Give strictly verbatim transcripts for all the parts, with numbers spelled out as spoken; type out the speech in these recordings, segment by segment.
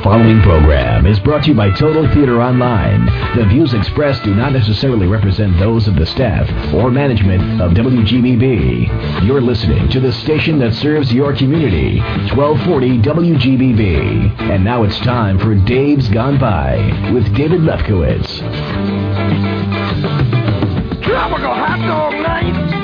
following program is brought to you by Total Theater Online. The views expressed do not necessarily represent those of the staff or management of W G B B. You're listening to the station that serves your community, twelve forty W G B B. And now it's time for Dave's Gone By with David Lefkowitz. Tropical hot dog night.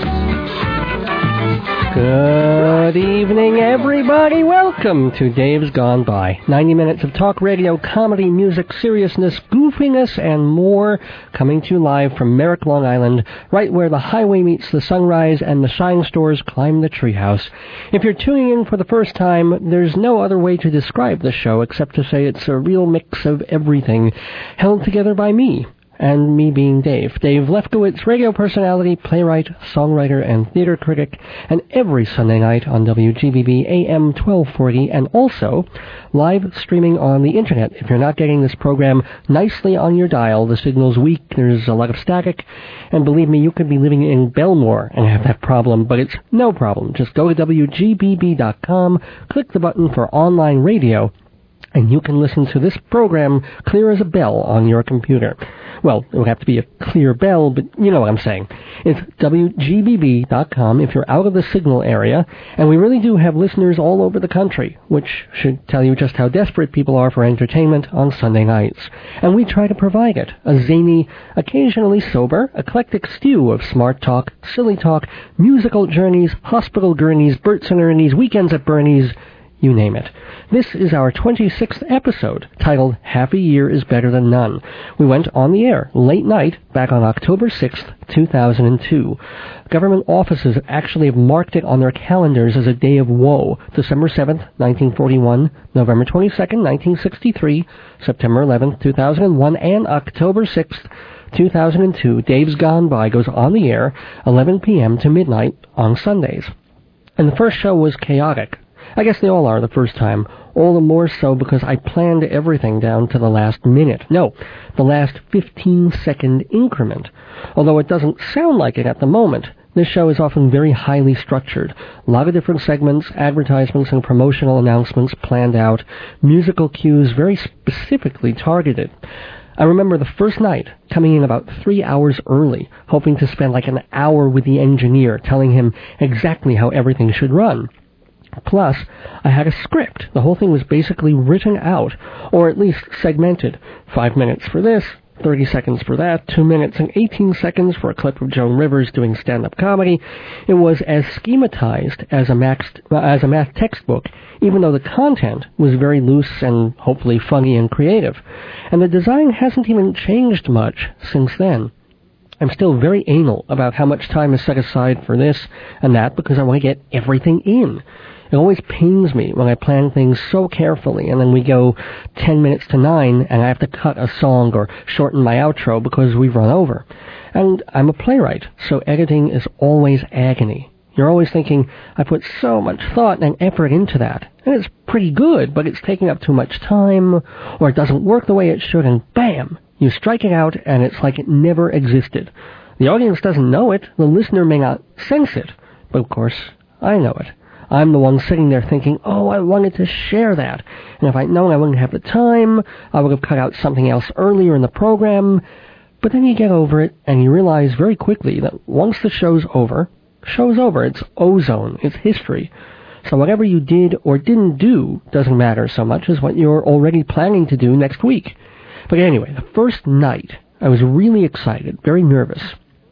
Good evening, everybody. Welcome to Dave's Gone By. ninety minutes of talk radio, comedy, music, seriousness, goofiness, and more, coming to you live from Merrick, Long Island, right where the highway meets the sunrise and the shine stores climb the treehouse. If you're tuning in for the first time, there's no other way to describe the show except to say it's a real mix of everything, held together by me. And me being Dave. Dave Lefkowitz, radio personality, playwright, songwriter, and theater critic, and every Sunday night on W G B B A M twelve forty, and also live streaming on the internet. If you're not getting this program nicely on your dial, the signal's weak, there's a lot of static, and believe me, you could be living in Belmore and have that problem, but it's no problem. Just go to W G B B dot com, click the button for online radio, and you can listen to this program clear as a bell on your computer. Well, it would have to be a clear bell, but you know what I'm saying. It's W G B B dot com if you're out of the signal area, and we really do have listeners all over the country, which should tell you just how desperate people are for entertainment on Sunday nights. And we try to provide it, a zany, occasionally sober, eclectic stew of smart talk, silly talk, musical journeys, hospital gurneys, Berts and Ernie's, weekends at Bernie's, you name it. This is our twenty-sixth episode, titled Half a Year is Better Than None. We went on the air late night back on October sixth, two thousand two. Government offices actually have marked it on their calendars as a day of woe. December seventh, nineteen forty-one, November twenty-second, nineteen sixty-three, September eleventh, two thousand one, and October sixth, two thousand two. Dave's Gone By goes on the air eleven p.m. to midnight on Sundays. And the first show was chaotic. I guess they all are the first time, all the more so because I planned everything down to the last minute. No, the last fifteen-second increment. Although it doesn't sound like it at the moment, this show is often very highly structured. A lot of different segments, advertisements, and promotional announcements planned out, musical cues very specifically targeted. I remember the first night coming in about three hours early, hoping to spend like an hour with the engineer, telling him exactly how everything should run. Plus, I had a script. The whole thing was basically written out, or at least segmented. Five minutes for this, thirty seconds for that, two minutes and eighteen seconds for a clip of Joan Rivers doing stand-up comedy. It was as schematized as a, max, uh, as a math textbook, even though the content was very loose and hopefully funny and creative. And the design hasn't even changed much since then. I'm still very anal about how much time is set aside for this and that because I want to get everything in. It always pains me when I plan things so carefully and then we go ten minutes to nine and I have to cut a song or shorten my outro because we've run over. And I'm a playwright, so editing is always agony. You're always thinking, I put so much thought and effort into that, and it's pretty good, but it's taking up too much time, or it doesn't work the way it should, and bam! You strike it out, and it's like it never existed. The audience doesn't know it, the listener may not sense it, but of course, I know it. I'm the one sitting there thinking, oh, I wanted to share that. And if I'd known I wouldn't have the time, I would have cut out something else earlier in the program. But then you get over it, and you realize very quickly that once the show's over, show's over. It's ozone. It's history. So whatever you did or didn't do doesn't matter so much as what you're already planning to do next week. But anyway, the first night, I was really excited, very nervous.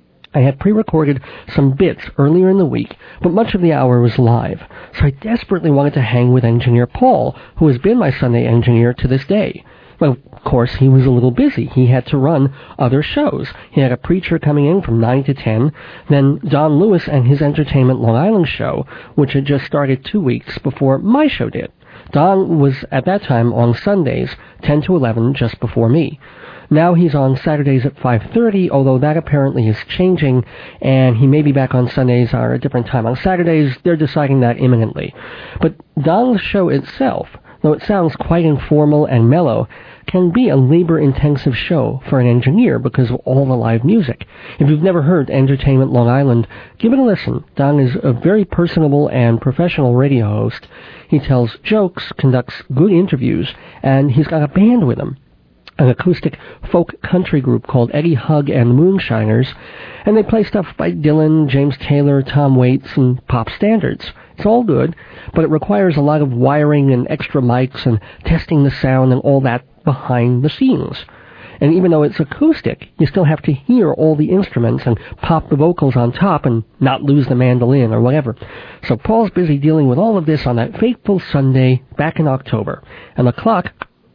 I had pre-recorded some bits earlier in the week, but much of the hour was live, so I desperately wanted to hang with engineer Paul, who has been my Sunday engineer to this day. Well, of course, he was a little busy. He had to run other shows. He had a preacher coming in from nine to ten, then Don Lewis and his Entertainment Long Island show, which had just started two weeks before my show did. Don was, at that time, on Sundays, ten to eleven, just before me. Now he's on Saturdays at five thirty, although that apparently is changing, and he may be back on Sundays or a different time. On Saturdays, they're deciding that imminently. But Don's show itself though it sounds quite informal and mellow, can be a labor-intensive show for an engineer because of all the live music. If you've never heard Entertainment Long Island, give it a listen. Don is a very personable and professional radio host. He tells jokes, conducts good interviews, and he's got a band with him, an acoustic folk country group called Eddie Hugg and the Moonshiners, and they play stuff by Dylan, James Taylor, Tom Waits, and pop standards. It's all good, but it requires a lot of wiring and extra mics and testing the sound and all that behind the scenes. And even though it's acoustic, you still have to hear all the instruments and pop the vocals on top and not lose the mandolin or whatever. So Paul's busy dealing with all of this on that fateful Sunday back in October, and the clock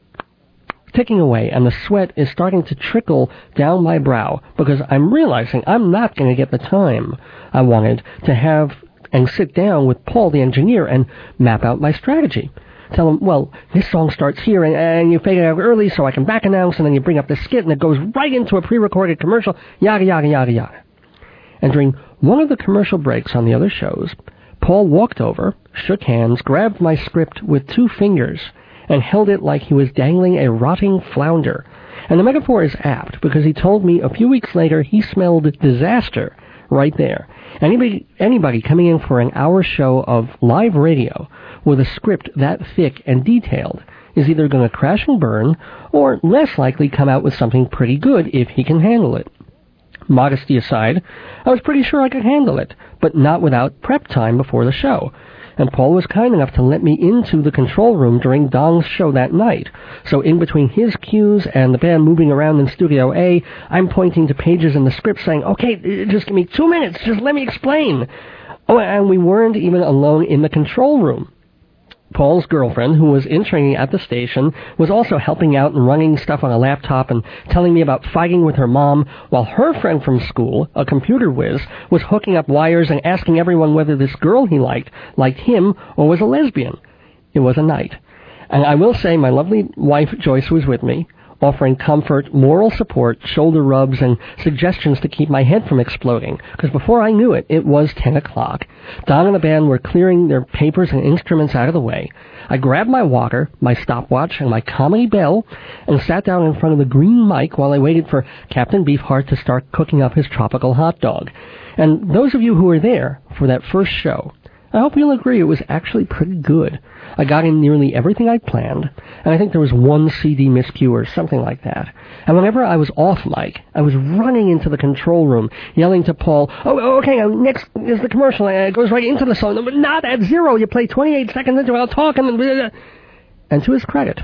ticking away, and the sweat is starting to trickle down my brow because I'm realizing I'm not going to get the time I wanted to have and sit down with Paul, the engineer, and map out my strategy. Tell him, well, this song starts here, and, and you fade it out early so I can back announce, and then you bring up the skit, and it goes right into a pre-recorded commercial, yada, yada, yada, yada. And during one of the commercial breaks on the other shows, Paul walked over, shook hands, grabbed my script with two fingers, and held it like he was dangling a rotting flounder. And the metaphor is apt, because he told me a few weeks later he smelled disaster right there. Anybody, anybody coming in for an hour show of live radio with a script that thick and detailed is either going to crash and burn, or less likely come out with something pretty good if he can handle it. Modesty aside, I was pretty sure I could handle it, but not without prep time before the show. And Paul was kind enough to let me into the control room during Don's show that night. So in between his cues and the band moving around in Studio A, I'm pointing to pages in the script saying, okay, just give me two minutes, just let me explain. Oh, and we weren't even alone in the control room. Paul's girlfriend, who was in training at the station, was also helping out and running stuff on a laptop and telling me about fighting with her mom, while her friend from school, a computer whiz, was hooking up wires and asking everyone whether this girl he liked liked him or was a lesbian. It was a night. And I will say my lovely wife Joyce was with me, offering comfort, moral support, shoulder rubs, and suggestions to keep my head from exploding. Because before I knew it, it was ten o'clock. Don and the band were clearing their papers and instruments out of the way. I grabbed my water, my stopwatch, and my comedy bell, and sat down in front of the green mic while I waited for Captain Beefheart to start cooking up his tropical hot dog. And those of you who were there for that first show, I hope you'll agree it was actually pretty good. I got in nearly everything I'd planned, and I think there was one C D miscue or something like that. And whenever I was off mic, I was running into the control room, yelling to Paul, oh, okay, next is the commercial, and it goes right into the song. But not at zero, you play twenty-eight seconds into it, I'll talk, and then... And to his credit,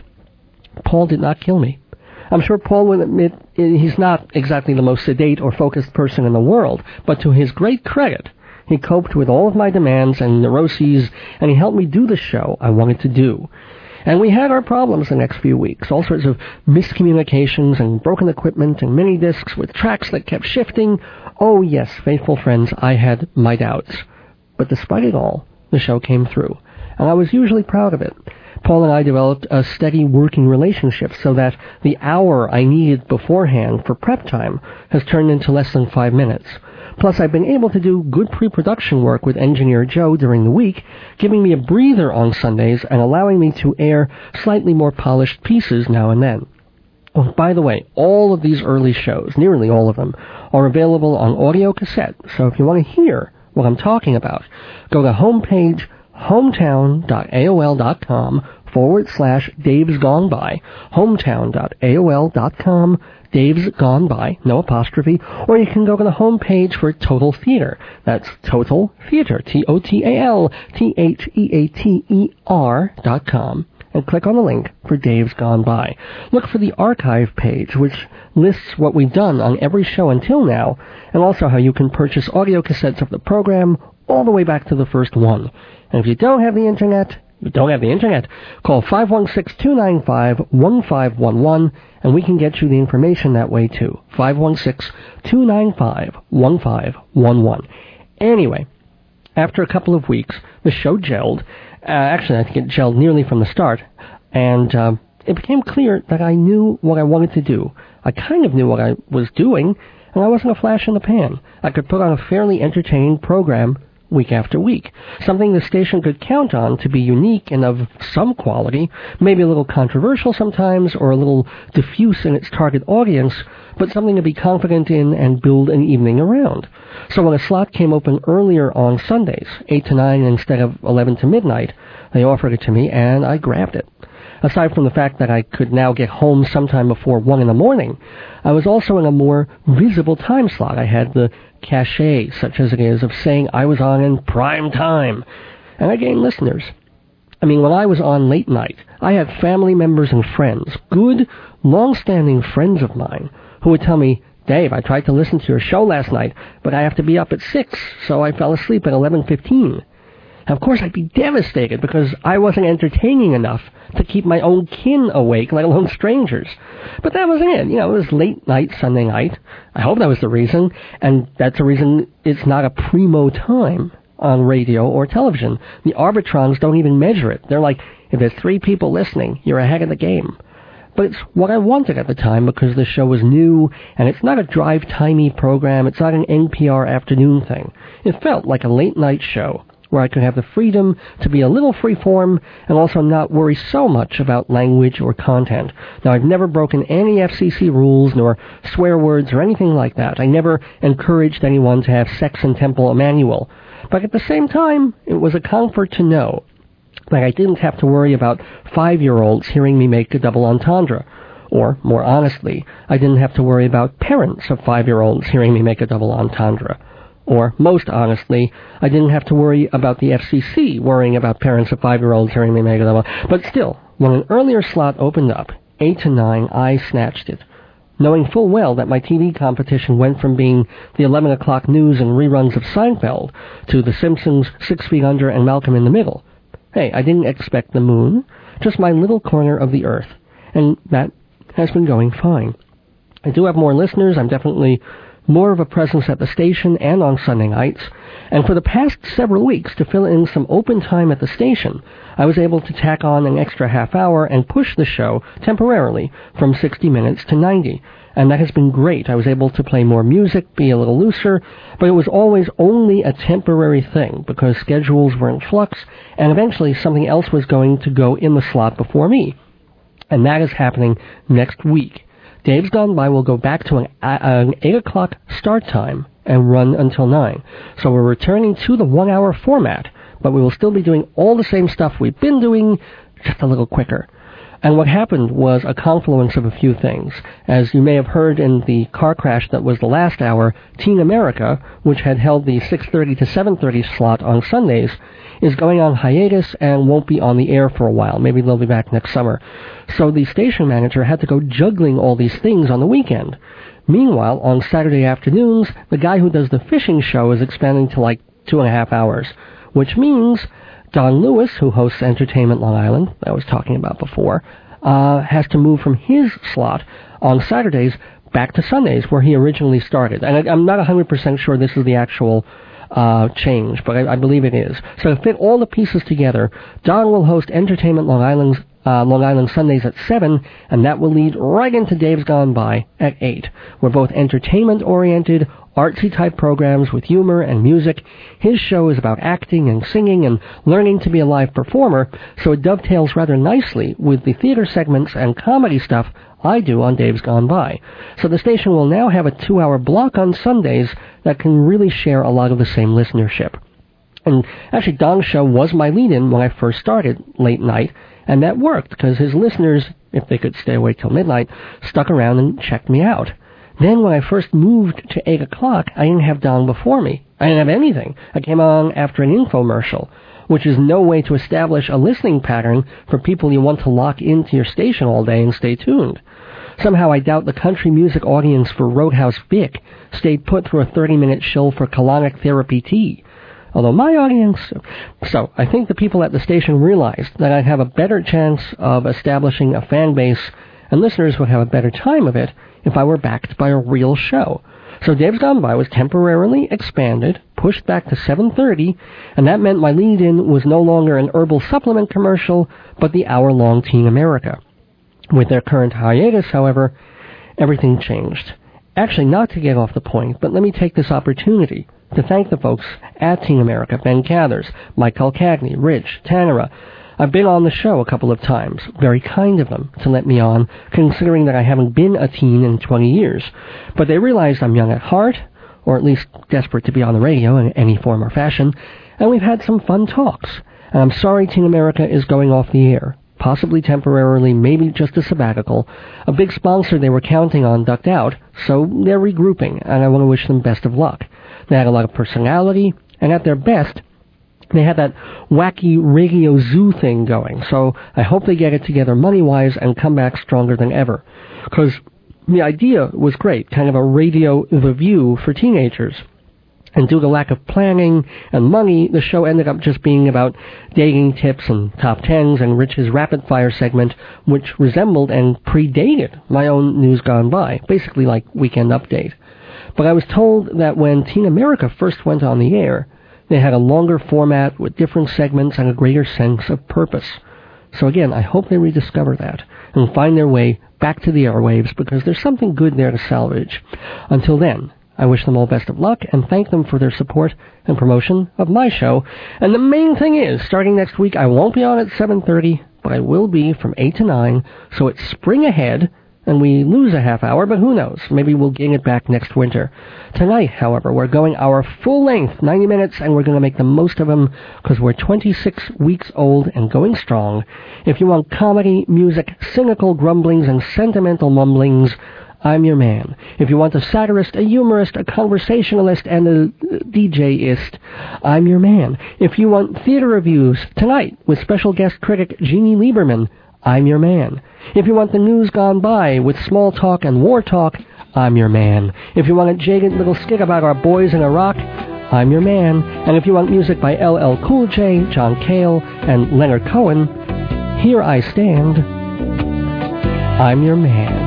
Paul did not kill me. I'm sure Paul will admit he's not exactly the most sedate or focused person in the world, but to his great credit, he coped with all of my demands and neuroses, and he helped me do the show I wanted to do. And we had our problems the next few weeks, all sorts of miscommunications and broken equipment and mini-discs with tracks that kept shifting. Oh yes, faithful friends, I had my doubts. But despite it all, the show came through, and I was usually proud of it. Paul and I developed a steady working relationship so that the hour I needed beforehand for prep time has turned into less than five minutes. Plus, I've been able to do good pre-production work with engineer Joe during the week, giving me a breather on Sundays and allowing me to air slightly more polished pieces now and then. Oh, by the way, all of these early shows, nearly all of them, are available on audio cassette, so if you want to hear what I'm talking about, go to homepage hometown.aol.com forward slash Dave's Gone By, hometown.aol.com Dave's Gone By, no apostrophe, or you can go to the homepage for Total Theater. That's Total Theater, T O T A L T H E A T E R dot com, and click on the link for Dave's Gone By. Look for the archive page, which lists what we've done on every show until now, and also how you can purchase audio cassettes of the program all the way back to the first one. And if you don't have the internet, you don't have the internet, call five one six, two nine five, one five one one, and we can get you the information that way too. five one six, two nine five, one five one one. Anyway, after a couple of weeks, the show gelled. Uh, actually, I think it gelled nearly from the start, and uh, it became clear that I knew what I wanted to do. I kind of knew what I was doing, and I wasn't a flash in the pan. I could put on a fairly entertaining program week after week, something the station could count on to be unique and of some quality, maybe a little controversial sometimes or a little diffuse in its target audience, but something to be confident in and build an evening around. So when a slot came open earlier on Sundays, eight to nine instead of eleven to midnight, they offered it to me and I grabbed it. Aside from the fact that I could now get home sometime before one in the morning, I was also in a more visible time slot. I had the cachet, such as it is, of saying I was on in prime time, and I gained listeners. I mean, when I was on late night, I had family members and friends, good, long-standing friends of mine, who would tell me, Dave, I tried to listen to your show last night, but I have to be up at six, so I fell asleep at eleven fifteen. Of course, I'd be devastated because I wasn't entertaining enough to keep my own kin awake, let alone strangers. But that wasn't it. You know, it was late night, Sunday night. I hope that was the reason, and that's the reason it's not a primo time on radio or television. The arbitrons don't even measure it. They're like, if there's three people listening, you're ahead of the game. But it's what I wanted at the time because the show was new, and it's not a drive-timey program. It's not an N P R afternoon thing. It felt like a late-night show, where I could have the freedom to be a little free-form and also not worry so much about language or content. Now, I've never broken any F C C rules, nor swear words or anything like that. I never encouraged anyone to have sex in Temple Emmanuel. But at the same time, it was a comfort to know that I didn't have to worry about five-year-olds hearing me make a double entendre. Or, more honestly, I didn't have to worry about parents of five-year-olds hearing me make a double entendre. Or, most honestly, I didn't have to worry about the F C C worrying about parents of five-year-olds hearing me make a double. But still, when an earlier slot opened up, eight to nine, I snatched it, knowing full well that my T V competition went from being the eleven o'clock news and reruns of Seinfeld to The Simpsons, Six Feet Under, and Malcolm in the Middle. Hey, I didn't expect the moon, just my little corner of the earth, and that has been going fine. I do have more listeners. I'm definitely more of a presence at the station and on Sunday nights, and for the past several weeks, to fill in some open time at the station, I was able to tack on an extra half hour and push the show temporarily from sixty minutes to ninety, and that has been great. I was able to play more music, be a little looser, but it was always only a temporary thing because schedules were in flux, and eventually something else was going to go in the slot before me, and that is happening next week. Dave's Gone By will go back to an, uh, an eight o'clock start time and run until nine. So we're returning to the one-hour format, but we will still be doing all the same stuff we've been doing, just a little quicker. And what happened was a confluence of a few things. As you may have heard in the car crash that was the last hour, Teen America, which had held the six thirty to seven thirty slot on Sundays, is going on hiatus and won't be on the air for a while. Maybe they'll be back next summer. So the station manager had to go juggling all these things on the weekend. Meanwhile, on Saturday afternoons, the guy who does the fishing show is expanding to like two and a half hours, which means Don Lewis, who hosts Entertainment Long Island, that I was talking about before, uh, has to move from his slot on Saturdays back to Sundays, where he originally started. And I, I'm not one hundred percent sure this is the actual uh, change, but I, I believe it is. So to fit all the pieces together, Don will host Entertainment Long Island's Uh, Long Island Sundays at seven, and that will lead right into Dave's Gone By at eight. We're both entertainment-oriented, artsy-type programs with humor and music. His show is about acting and singing and learning to be a live performer, so it dovetails rather nicely with the theater segments and comedy stuff I do on Dave's Gone By. So the station will now have a two-hour block on Sundays that can really share a lot of the same listenership. And actually, Don's show was my lead-in when I first started late night, and that worked, because his listeners, if they could stay awake till midnight, stuck around and checked me out. Then when I first moved to eight o'clock, I didn't have Don before me. I didn't have anything. I came on after an infomercial, which is no way to establish a listening pattern for people you want to lock into your station all day and stay tuned. Somehow I doubt the country music audience for Roadhouse Vic stayed put through a thirty-minute shill for colonic therapy tea. Although my audience... So, I think the people at the station realized that I'd have a better chance of establishing a fan base, and listeners would have a better time of it if I were backed by a real show. So Dave's Gone By was temporarily expanded, pushed back to seven thirty, and that meant my lead-in was no longer an herbal supplement commercial, but the hour-long Teen America. With their current hiatus, however, everything changed. Actually, not to get off the point, but let me take this opportunity to thank the folks at Teen America, Ben Cathers, Mike Calcagney, Rich, Tanara. I've been on the show a couple of times. Very kind of them to let me on, considering that I haven't been a teen in twenty years. But they realized I'm young at heart, or at least desperate to be on the radio in any form or fashion, and we've had some fun talks. And I'm sorry Teen America is going off the air. Possibly temporarily, maybe just a sabbatical. A big sponsor they were counting on ducked out, so they're regrouping, and I want to wish them best of luck. They had a lot of personality, and at their best, they had that wacky Radio Zoo thing going, so I hope they get it together money-wise and come back stronger than ever. Because the idea was great, kind of a Radio The View for teenagers. And due to lack of planning and money, the show ended up just being about dating tips and top tens and Rich's rapid-fire segment, which resembled and predated my own News Gone By, basically like Weekend Update. But I was told that when Teen America first went on the air, they had a longer format with different segments and a greater sense of purpose. So again, I hope they rediscover that and find their way back to the airwaves, because there's something good there to salvage. Until then, I wish them all best of luck and thank them for their support and promotion of my show. And the main thing is, starting next week, I won't be on at seven thirty, but I will be from eight to nine, so it's spring ahead, and we lose a half hour, but who knows? Maybe we'll gain it back next winter. Tonight, however, we're going our full length, ninety minutes, and we're going to make the most of them, because we're twenty-six weeks old and going strong. If you want comedy, music, cynical grumblings, and sentimental mumblings, I'm your man. If you want a satirist, a humorist, a conversationalist, and a D J-ist, I'm your man. If you want theater reviews tonight with special guest critic Jeannie Lieberman, I'm your man. If you want the news gone by with small talk and war talk, I'm your man. If you want a jagged little skit about our boys in Iraq, I'm your man. And if you want music by L L Cool J, John Cale, and Leonard Cohen, here I stand. I'm your man.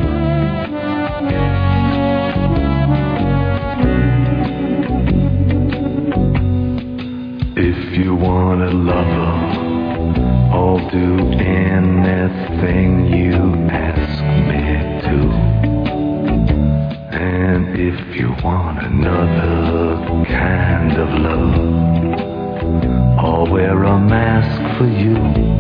If you want a lover, I'll do anything you ask me to. And if you want another kind of love, I'll wear a mask for you.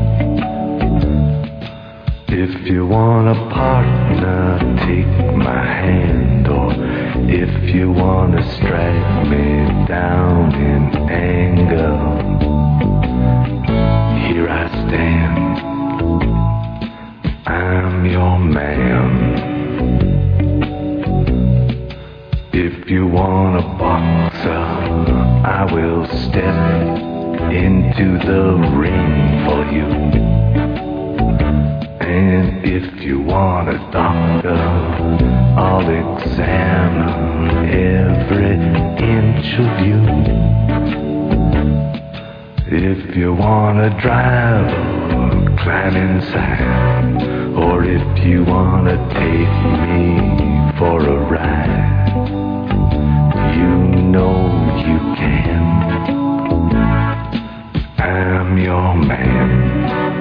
If you want a partner, take my hand. Or if you want to strike me down in anger, here I stand, I'm your man. If you want a boxer, I will step into the ring for you. And if you want a doctor, I'll examine every inch of you. If you want to drive, climb inside. Or if you want to take me for a ride, you know you can. I'm your man.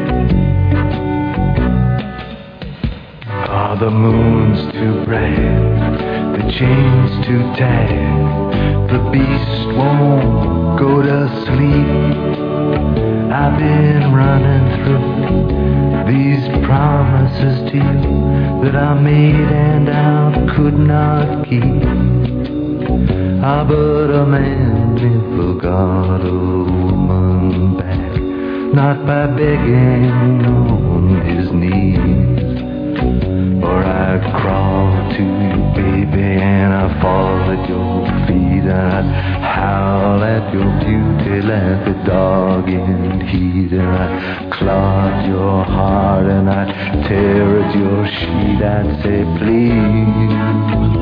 Are the moons too bright, the chains too tight, the beast won't go to sleep? I've been running through these promises to you that I made and I could not keep. Ah, but a man never got a woman back, not by begging on his knees. Or I'd crawl to you, baby, and I'd fall at your feet, and I'd howl at your beauty like a dog in heat, and I'd claw at your heart, and I'd tear at your sheet. I'd say, please,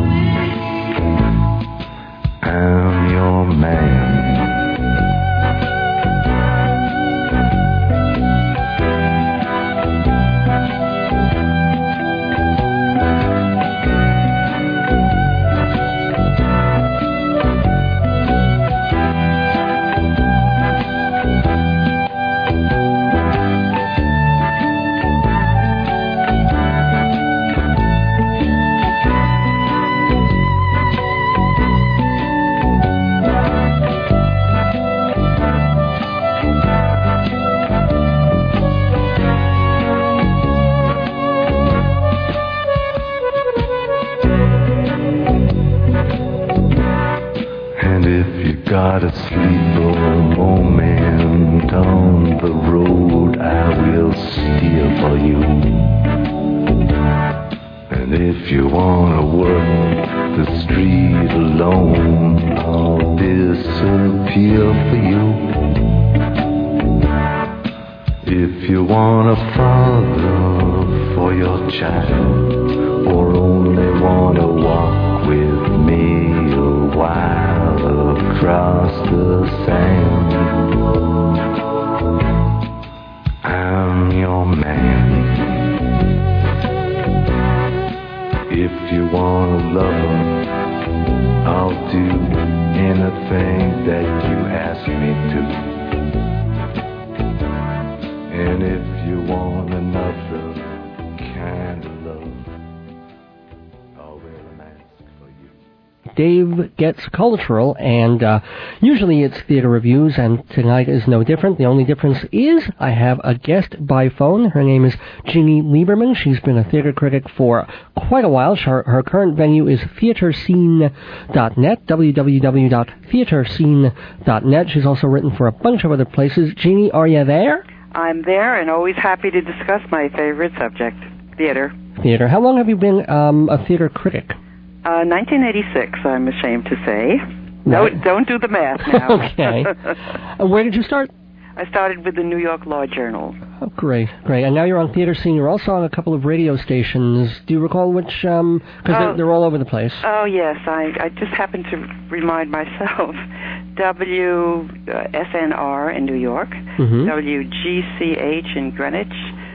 I'm your man. little moment on the road I will steer for you. And if you wanna work the street alone, I'll disappear for you. If you want a father for your child, or only want to walk with me a while across the sand, I'm your man. If you want a lover, I'll do anything that you ask me to. And if you want another kind of love, I'll wear a mask for you. Dave Gets Cultural, and uh, usually it's theater reviews, and tonight is no different. The only difference is I have a guest by phone. Her name is Jeannie Lieberman. She's been a theater critic for quite a while. Her, her current venue is theater scene dot net, w w w dot theater scene dot net. She's also written for a bunch of other places. Jeannie, are you there? I'm there and always happy to discuss my favorite subject, theater. Theater. How long have you been um, a theater critic? Uh, nineteen eighty-six, I'm ashamed to say. No, Right. don't do the math now. Okay. Uh, where did you start? I started with the New York Law Journal. Oh, great, great. And now you're on Theater Scene. You're also on a couple of radio stations. Do you recall which? Um, because Oh. they're, they're all over the place. Oh, yes, I, I just happened to remind myself. W S N R in New York, Mm-hmm. W G C H in Greenwich,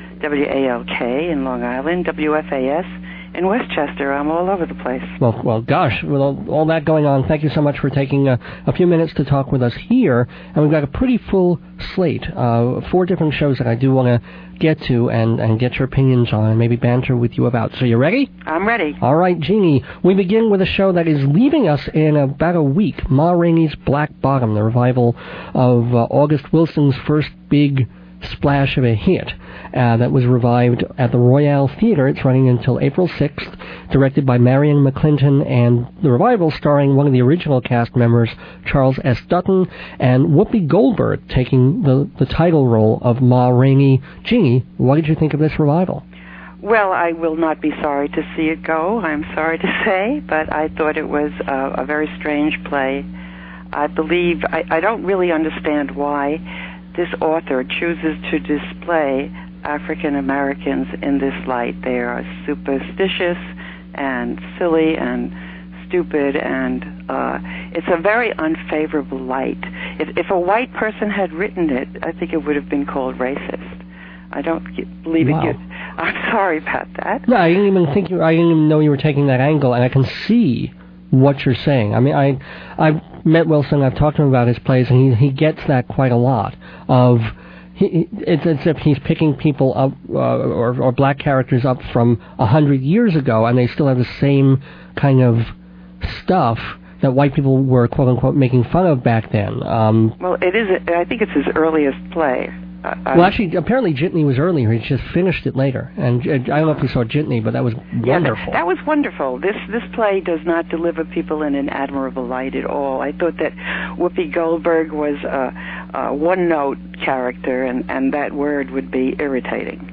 W A L K in Long Island, W F A S in Westchester. I'm all over the place. Well, well, gosh, with all, all that going on, thank you so much for taking a, a few minutes to talk with us here. And we've got a pretty full slate, uh, four different shows that I do want to get to and, and get your opinions on and maybe banter with you about. So you ready? I'm ready. All right, Jeannie, we begin with a show that is leaving us in about a week, Ma Rainey's Black Bottom, the revival of uh, August Wilson's first big splash of a hit uh, that was revived at the Royale Theatre. It's running until April sixth, directed by Marion McClinton, and the revival starring one of the original cast members, Charles S. Dutton, and Whoopi Goldberg taking the, the title role of Ma Rainey. Jeannie, what did you think of this revival? Well, I will not be sorry to see it go, I'm sorry to say, but I thought it was a, a very strange play. I believe, I, I don't really understand why this author chooses to display African Americans in this light. They are superstitious and silly and stupid, and uh, it's a very unfavorable light. If, if a white person had written it, I think it would have been called racist. I don't believe Wow. it. I'm sorry about that. No, I didn't even think you. I didn't even know you were taking that angle, and I can see what you're saying. I mean, I I've met Wilson. I've talked to him about his plays, and he he gets that quite a lot. Of he, it's as if he's picking people up uh, or or black characters up from a hundred years ago, and they still have the same kind of stuff that white people were quote unquote making fun of back then. Um, Well, it is. I think it's his earliest play. Uh, well, actually, apparently Jitney was earlier. He just finished it later. And uh, I don't know if you saw Jitney, but that was Yeah, wonderful. that, that was wonderful. This this play does not deliver people in an admirable light at all. I thought that Whoopi Goldberg was a, a one-note character, and, and that word would be irritating.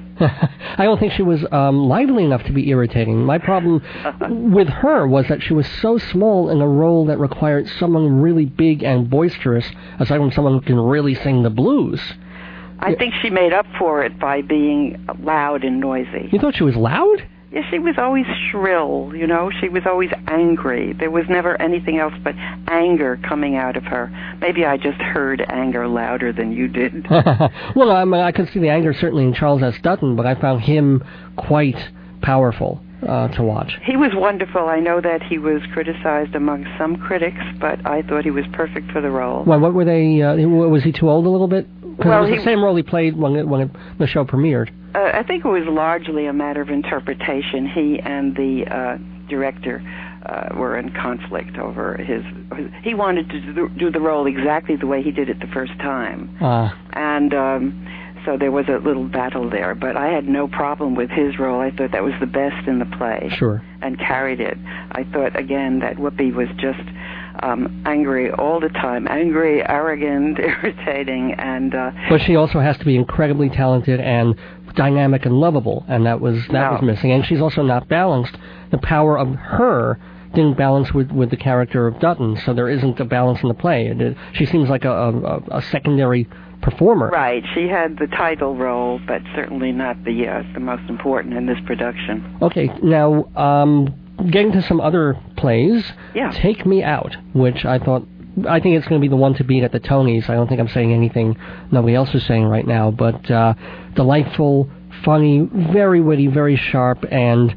I don't think she was um, lively enough to be irritating. My problem with her was that she was so small in a role that required someone really big and boisterous, aside from someone who can really sing the blues. I think she made up for it by being loud and noisy. You thought she was loud? Yeah, she was always shrill, you know. She was always angry. There was never anything else but anger coming out of her. Maybe I just heard anger louder than you did. Well, I, mean, I could see the anger certainly in Charles S. Dutton, but I found him quite powerful uh, to watch. He was wonderful. I know that he was criticized among some critics, but I thought he was perfect for the role. Well, what were they? Uh, was he too old a little bit? Because Well, it was he- the same role he played when it, when it, the show premiered. Uh, I think it was largely a matter of interpretation. He and the uh, director uh, were in conflict over his, his... He wanted to do, do the role exactly the way he did it the first time. Uh, And um, so there was a little battle there. But I had no problem with his role. I thought that was the best in the play. sure. And carried it. I thought, again, that Whoopi was just um, angry all the time, angry, arrogant, irritating, and... Uh, but she also has to be incredibly talented and dynamic and lovable, and that was that no. was missing. And she's also not balanced. The power of her didn't balance with, with the character of Dutton, so there isn't a balance in the play. It, it, she seems like a, a, a secondary performer. Right. She had the title role, but certainly not the uh, the most important in this production. Okay, now, um, getting to some other plays, yeah. Take Me Out, which I thought, I think it's going to be the one to beat at the Tonys. I don't think I'm saying anything nobody else is saying right now, but uh, delightful, funny, very witty, very sharp, and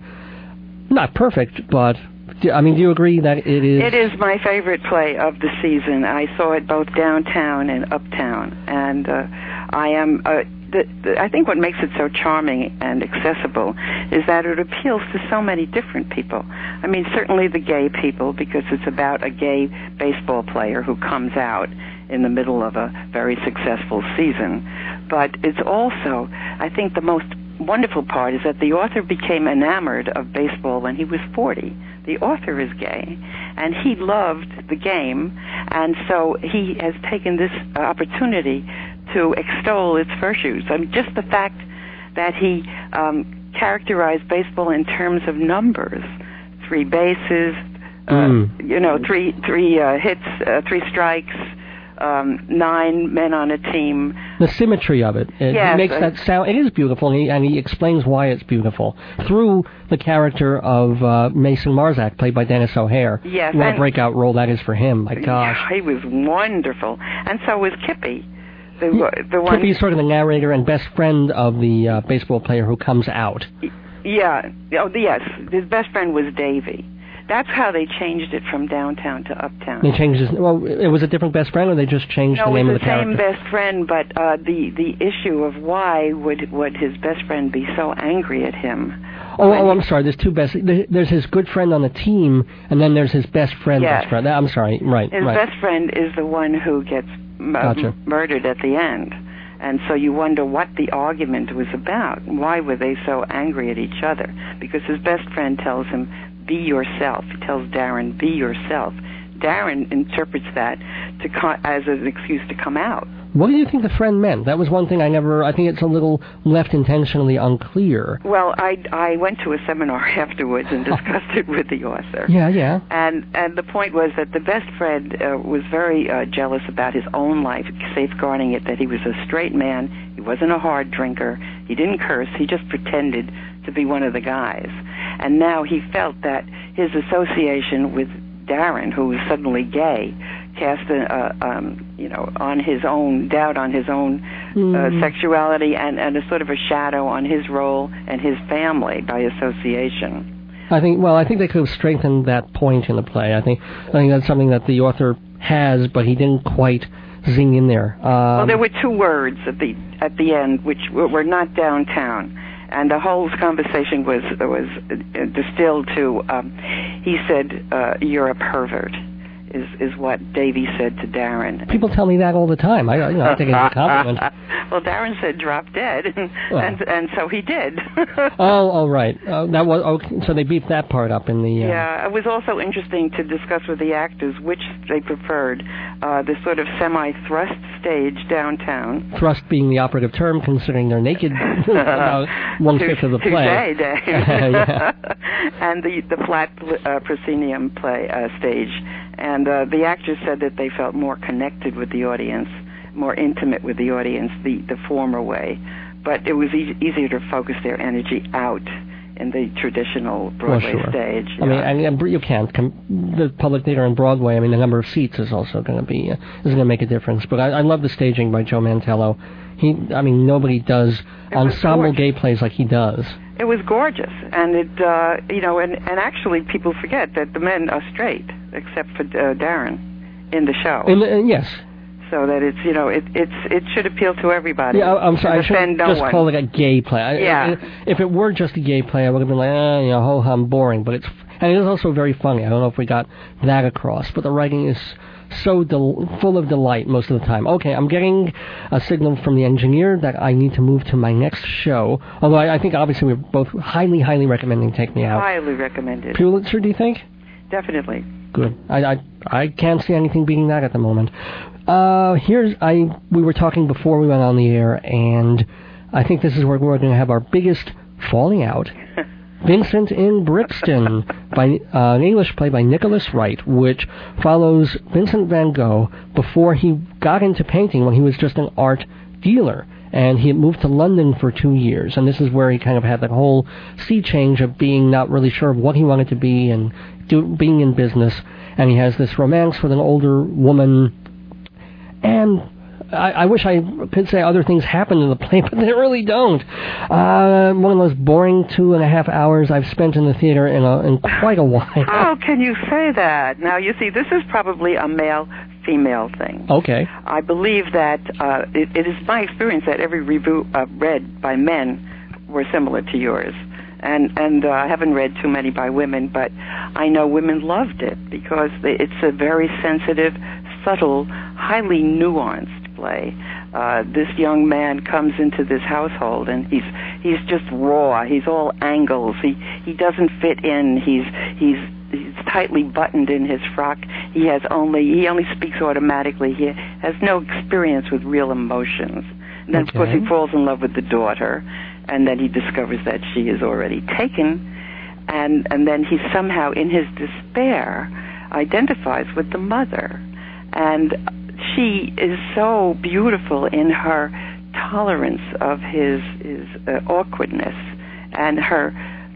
not perfect, but... I mean, do you agree that it is... It is my favorite play of the season. I saw it both downtown and uptown, and uh, I am... Uh, the, the, I think what makes it so charming and accessible is that it appeals to so many different people. I mean, certainly the gay people, because it's about a gay baseball player who comes out in the middle of a very successful season. But it's also, I think the most wonderful part is that the author became enamored of baseball when he was forty. The author is gay, and he loved the game, and so he has taken this opportunity to extol its virtues. I mean, just the fact that he um, characterized baseball in terms of numbers, three bases, uh, mm. you know, three three uh, hits, uh, three strikes, um, nine men on a team. The symmetry of it. It yes, makes that sound... It is beautiful, and he, and he explains why it's beautiful through the character of uh, Mason Marzak, played by Dennis O'Hare. Yes. What a breakout role that is for him. My gosh. He was wonderful. And so was Kippy. The, the one... Kippy is sort of the narrator and best friend of the uh, baseball player who comes out. Yeah. Oh, yes. His best friend was Davy. That's how they changed it from downtown to uptown. They changed his... Well, it was a different best friend, or they just changed no, the name of the character? No, it was the character? same best friend, but uh, the, the issue of why would, would his best friend be so angry at him... Oh, oh, I'm sorry. There's two best... There's his good friend on the team, and then there's his best friend. Yes. Best friend. I'm sorry. Right, His right. best friend is the one who gets m- gotcha. murdered at the end. And so you wonder what the argument was about. Why were they so angry at each other? Because his best friend tells him, be yourself. He tells Darren, be yourself. Darren interprets that to co- as an excuse to come out. What do you think the friend meant? That was one thing I never... I think it's a little left intentionally unclear. Well, I, I went to a seminar afterwards and discussed it with the author. Yeah, yeah. And and the point was that the best friend uh, was very uh, jealous about his own life, safeguarding it, that he was a straight man, he wasn't a hard drinker, he didn't curse, he just pretended to be one of the guys. And now he felt that his association with Darren, who was suddenly gay, cast a, uh, um, you know, on his own doubt on his own mm. uh, sexuality and, and a sort of a shadow on his role and his family by association. I think. Well, I think they could have strengthened that point in the play. I think. I think that's something that the author has, but he didn't quite zing in there. Um, well, there were two words at the at the end which were not downtown. And the whole conversation was was distilled to, um, he said, uh, you're a pervert, is is what Davy said to Darren. People tell me that all the time. I, you know, I think it's a compliment. Well, Darren said drop dead, and well. and, and so he did. oh, oh, right. Uh, that was okay, so they beefed that part up in the... Uh... Yeah, it was also interesting to discuss with the actors which they preferred, uh, the sort of semi-thrust stage downtown. Thrust being the operative term, considering they're naked about one-fifth of the play. Dave. yeah. And the, the flat uh, proscenium play uh, stage. And uh, the actors said that they felt more connected with the audience, more intimate with the audience, the, the former way. But it was e- easier to focus their energy out in the traditional Broadway well, sure. stage. I mean, and, and you can't. Com- the public theater on Broadway, I mean, the number of seats is also going to be, uh, is going to make a difference. But I, I love the staging by Joe Mantello. He, I mean, nobody does it ensemble gay plays like he does. It was gorgeous, and it, uh, you know, and, and actually people forget that the men are straight, except for uh, Darren, in the show. In the, uh, yes. So that it's, you know, it it's it should appeal to everybody. Yeah, I'm sorry, I should no just one. call it a gay play. I, yeah. I, if it were just a gay play, I would have been like, eh, you know, ho hum, boring. But it's, and it is also very funny. I don't know if we got that across, but the writing is so del- full of delight most of the time. Okay, I'm getting a signal from the engineer that I need to move to my next show. Although I, I think obviously we're both highly, highly recommending Take Me Out. Highly recommended. Pulitzer, do you think? Definitely. good. I, I, I can't see anything beating that at the moment. Uh, here's, I, we were talking before we went on the air, and I think this is where we're going to have our biggest falling out. Vincent in Brixton, by uh, an English play by Nicholas Wright, which follows Vincent van Gogh before he got into painting when he was just an art dealer. And he had moved to London for two years, and this is where he kind of had that whole sea change of being not really sure of what he wanted to be and do, being in business. And he has this romance with an older woman, and I, I wish I could say other things happen in the play, but they really don't. Uh, one of those boring two and a half hours I've spent in the theater in, a, in quite a while. How can you say that? Now, you see, this is probably a male-female thing. Okay. I believe that uh, it, it is my experience that every review uh, read by men were similar to yours. And and uh, I haven't read too many by women, but I know women loved it because it's a very sensitive, subtle, highly nuanced play. Uh, this young man comes into this household, and he's he's just raw. He's all angles. He he doesn't fit in. He's he's he's tightly buttoned in his frock. He has only he only speaks automatically. He has no experience with real emotions. And then, okay. of course, he falls in love with the daughter, and then he discovers that she is already taken, and and then he somehow, in his despair, identifies with the mother, and she is so beautiful in her tolerance of his his uh, awkwardness and her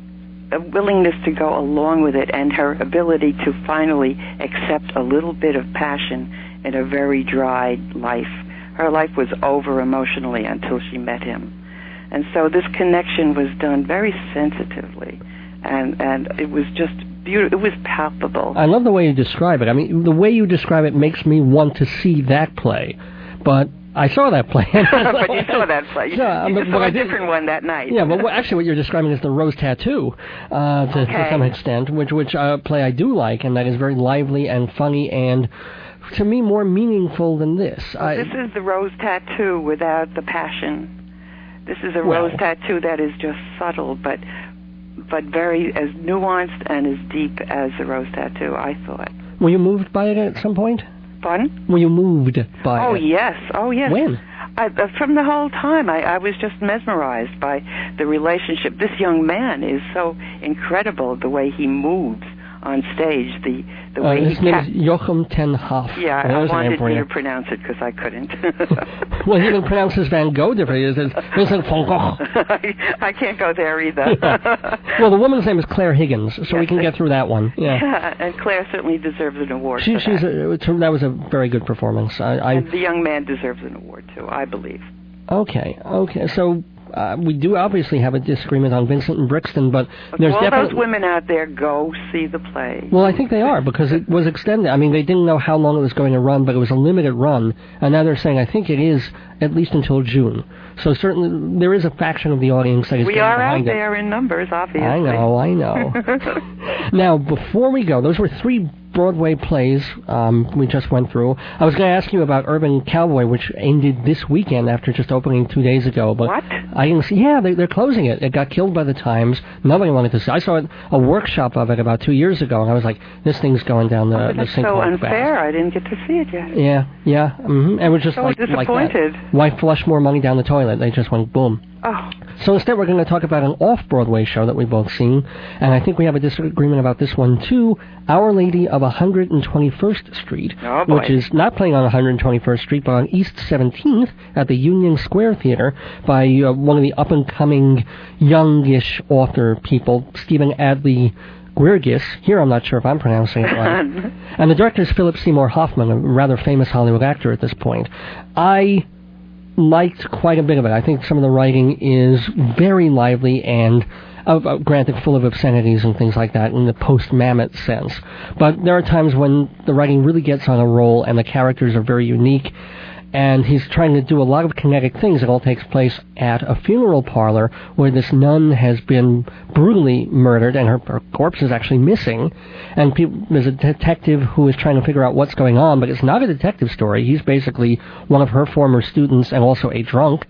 uh, willingness to go along with it, and her ability to finally accept a little bit of passion in a very dry life. Her life was over emotionally until she met him. And so this connection was done very sensitively, and, and it was just beautiful. It was palpable. I love the way you describe it. I mean, the way you describe it makes me want to see that play. But I saw that play. But you saw that play. You, yeah, you but, saw but a I did, different one that night. Yeah, but actually what you're describing is the Rose Tattoo, uh, to, okay. to some extent, which which uh, play I do like, and that is very lively and funny and, to me, more meaningful than this. Well, I, this is the Rose Tattoo without the passion. This is a well, rose tattoo that is just subtle, but but very as nuanced and as deep as the Rose Tattoo, I thought. Were you moved by it at some point? Pardon? Were you moved by oh, it? Oh, yes. Oh, yes. When? I, uh, from the whole time, I, I was just mesmerized by the relationship. This young man is so incredible, the way he moves on stage, the the way uh, he... His name is Joachim ten Hoff. Yeah, I There's wanted you to pronounce it because I couldn't. Well, he even pronounces Van Gogh differently. It's Vincent van Gogh. I, I can't go there either. Yeah. Well, the woman's name is Claire Higgins, so yes, we can get through that one. Yeah, yeah, and Claire certainly deserves an award she, for she's that. A, that was a very good performance. I, I, and the young man deserves an award, too, I believe. Okay, okay, so... Uh, we do obviously have a disagreement on Vincent and Brixton, but okay, there's all definitely... those women out there, go see the play. Well, I think they are, because it was extended. I mean, they didn't know how long it was going to run, but it was a limited run, and now they're saying, I think it is at least until June. So certainly there is a faction of the audience that is we getting are behind out it. there in numbers, obviously. I know, I know. Now, before we go, those were three Broadway plays um, we just went through. I was going to ask you about Urban Cowboy, which ended this weekend after just opening two days ago. But what? I didn't see. Yeah, they, they're closing it. It got killed by the Times. Nobody wanted to see. I saw it, a workshop of it about two years ago, and I was like, this thing's going down the, oh, the that's sinkhole so unfair. fast. I didn't get to see it yet. Yeah, yeah. Mm-hmm. And it was just so like, disappointed. like that. Why flush more money down the toilet? They just went boom. Oh. So instead, we're going to talk about an off-Broadway show that we've both seen, and I think we have a disagreement about this one, too, Our Lady of one hundred twenty-first Street, oh, boy. which is not playing on one hundred twenty-first Street, but on East seventeenth at the Union Square Theater by uh, one of the up-and-coming youngish author people, Stephen Adly Guirgis. Here I'm not sure if I'm pronouncing it right. And the director is Philip Seymour Hoffman, a rather famous Hollywood actor at this point. I... liked quite a bit of it. I think some of the writing is very lively and, uh, uh, granted, full of obscenities and things like that in the post-Mamet sense. But there are times when the writing really gets on a roll and the characters are very unique, and he's trying to do a lot of kinetic things. It all takes place at a funeral parlor where this nun has been brutally murdered and her, her corpse is actually missing. And people, there's a detective who is trying to figure out what's going on, but it's not a detective story. He's basically one of her former students and also a drunk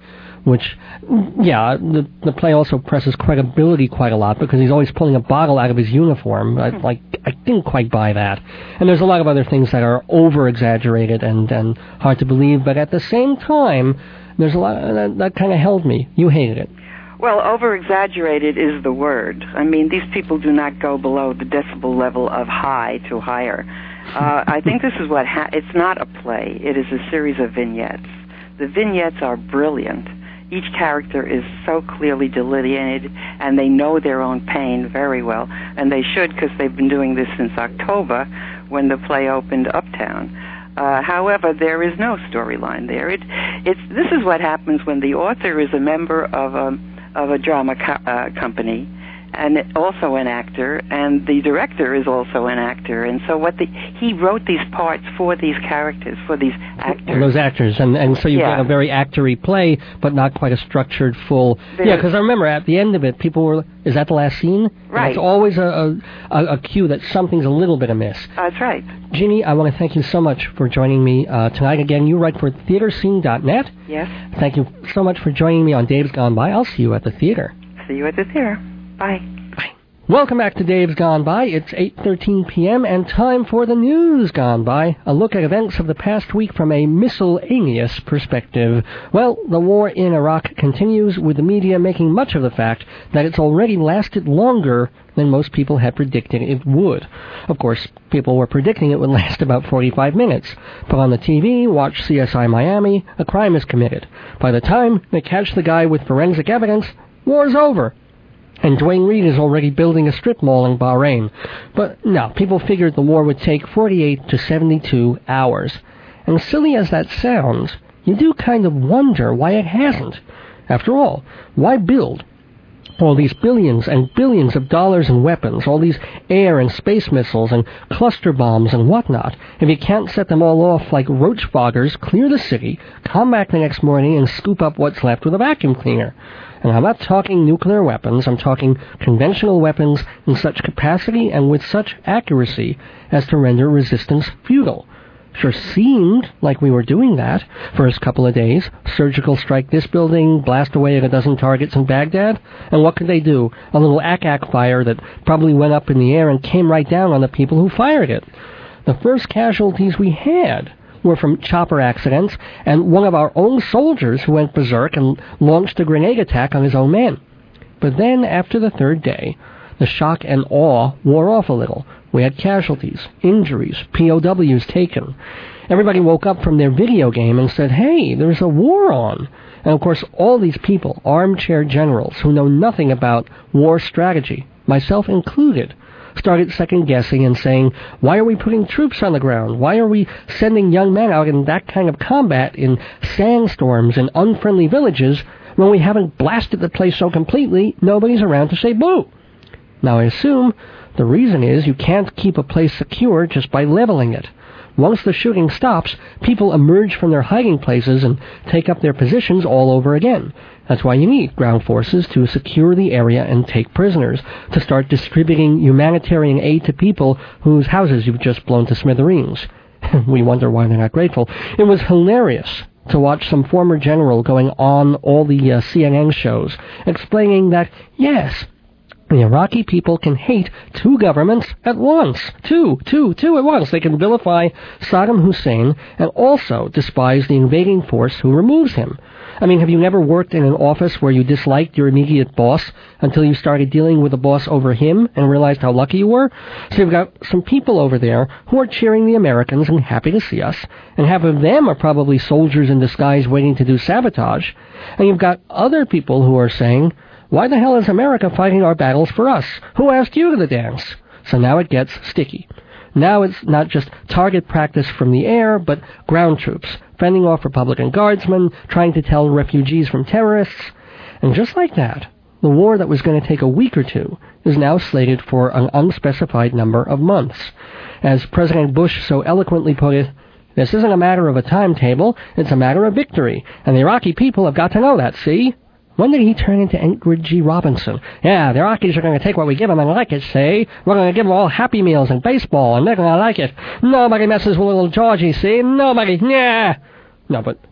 which, yeah, the the play also presses credibility quite a lot because he's always pulling a bottle out of his uniform. I, like, I didn't quite buy that. And there's a lot of other things that are over-exaggerated and, and hard to believe, but at the same time, there's a lot that, that kind of held me. You hated it. Well, over-exaggerated is the word. I mean, these people do not go below the decibel level of high to higher. Uh, I think this is what ha- it's not a play. It is a series of vignettes. The vignettes are brilliant. Each character is so clearly delineated, and they know their own pain very well, and they should because they've been doing this since October when the play opened uptown. Uh, however, there is no storyline there. It, it's this is what happens when the author is a member of a of a drama co- uh, company, and also an actor, and the director is also an actor. And so what the, he wrote these parts for these characters, for these actors. And those actors, and, and so you yeah. get a very actory play, but not quite a structured full... There's, yeah, because I remember at the end of it, people were... Is that the last scene? Right. It's always a, a, a cue that something's a little bit amiss. That's right. Jeannie, I want to thank you so much for joining me uh, tonight. Again, you write for theater scene dot net. Yes. Thank you so much for joining me on Dave's Gone By. I'll see you at the theater. See you at the theater. Bye. Welcome back to Dave's Gone By. It's eight thirteen p.m. and time for the news gone by. A look at events of the past week from a miscellaneous perspective. Well, the war in Iraq continues, with the media making much of the fact that it's already lasted longer than most people had predicted it would. Of course, people were predicting it would last about forty-five minutes. But on the T V, watch C S I Miami, a crime is committed. By the time they catch the guy with forensic evidence, war's over. And Dwayne Reed is already building a strip mall in Bahrain. But no, people figured the war would take forty-eight to seventy-two hours. And silly as that sounds, you do kind of wonder why it hasn't. After all, why build all these billions and billions of dollars in weapons, all these air and space missiles and cluster bombs and whatnot, if you can't set them all off like roach foggers, clear the city, come back the next morning and scoop up what's left with a vacuum cleaner? And I'm not talking nuclear weapons, I'm talking conventional weapons in such capacity and with such accuracy as to render resistance futile. Sure seemed like we were doing that. First couple of days, surgical strike this building, blast away at a dozen targets in Baghdad, and what could they do? A little ack-ack fire that probably went up in the air and came right down on the people who fired it. The first casualties we had were from chopper accidents, and one of our own soldiers who went berserk and launched a grenade attack on his own men. But then, after the third day, the shock and awe wore off a little. We had casualties, injuries, P O Ws taken. Everybody woke up from their video game and said, hey, there's a war on. And of course, all these people, armchair generals who know nothing about war strategy, myself included, started second-guessing and saying, why are we putting troops on the ground? Why are we sending young men out in that kind of combat in sandstorms and unfriendly villages when we haven't blasted the place so completely nobody's around to say boo? Now, I assume the reason is you can't keep a place secure just by leveling it. Once the shooting stops, people emerge from their hiding places and take up their positions all over again. That's why you need ground forces to secure the area and take prisoners, to start distributing humanitarian aid to people whose houses you've just blown to smithereens. We wonder why they're not grateful. It was hilarious to watch some former general going on all the uh, C N N shows, explaining that, yes, the Iraqi people can hate two governments at once. Two, two, two at once. They can vilify Saddam Hussein and also despise the invading force who removes him. I mean, have you never worked in an office where you disliked your immediate boss until you started dealing with the boss over him and realized how lucky you were? So you've got some people over there who are cheering the Americans and happy to see us, and half of them are probably soldiers in disguise waiting to do sabotage, and you've got other people who are saying, why the hell is America fighting our battles for us? Who asked you to dance? So now it gets sticky. Now it's not just target practice from the air, but ground troops, fending off Republican guardsmen, trying to tell refugees from terrorists. And just like that, the war that was going to take a week or two is now slated for an unspecified number of months. As President Bush so eloquently put it, this isn't a matter of a timetable, it's a matter of victory, and the Iraqi people have got to know that, see? When did he turn into Edward G. Robinson? Yeah, the Iraqis are going to take what we give them and like it, see? We're going to give them all Happy Meals and baseball, and they're going to like it. Nobody messes with little Georgie, see? Nobody, yeah. No, but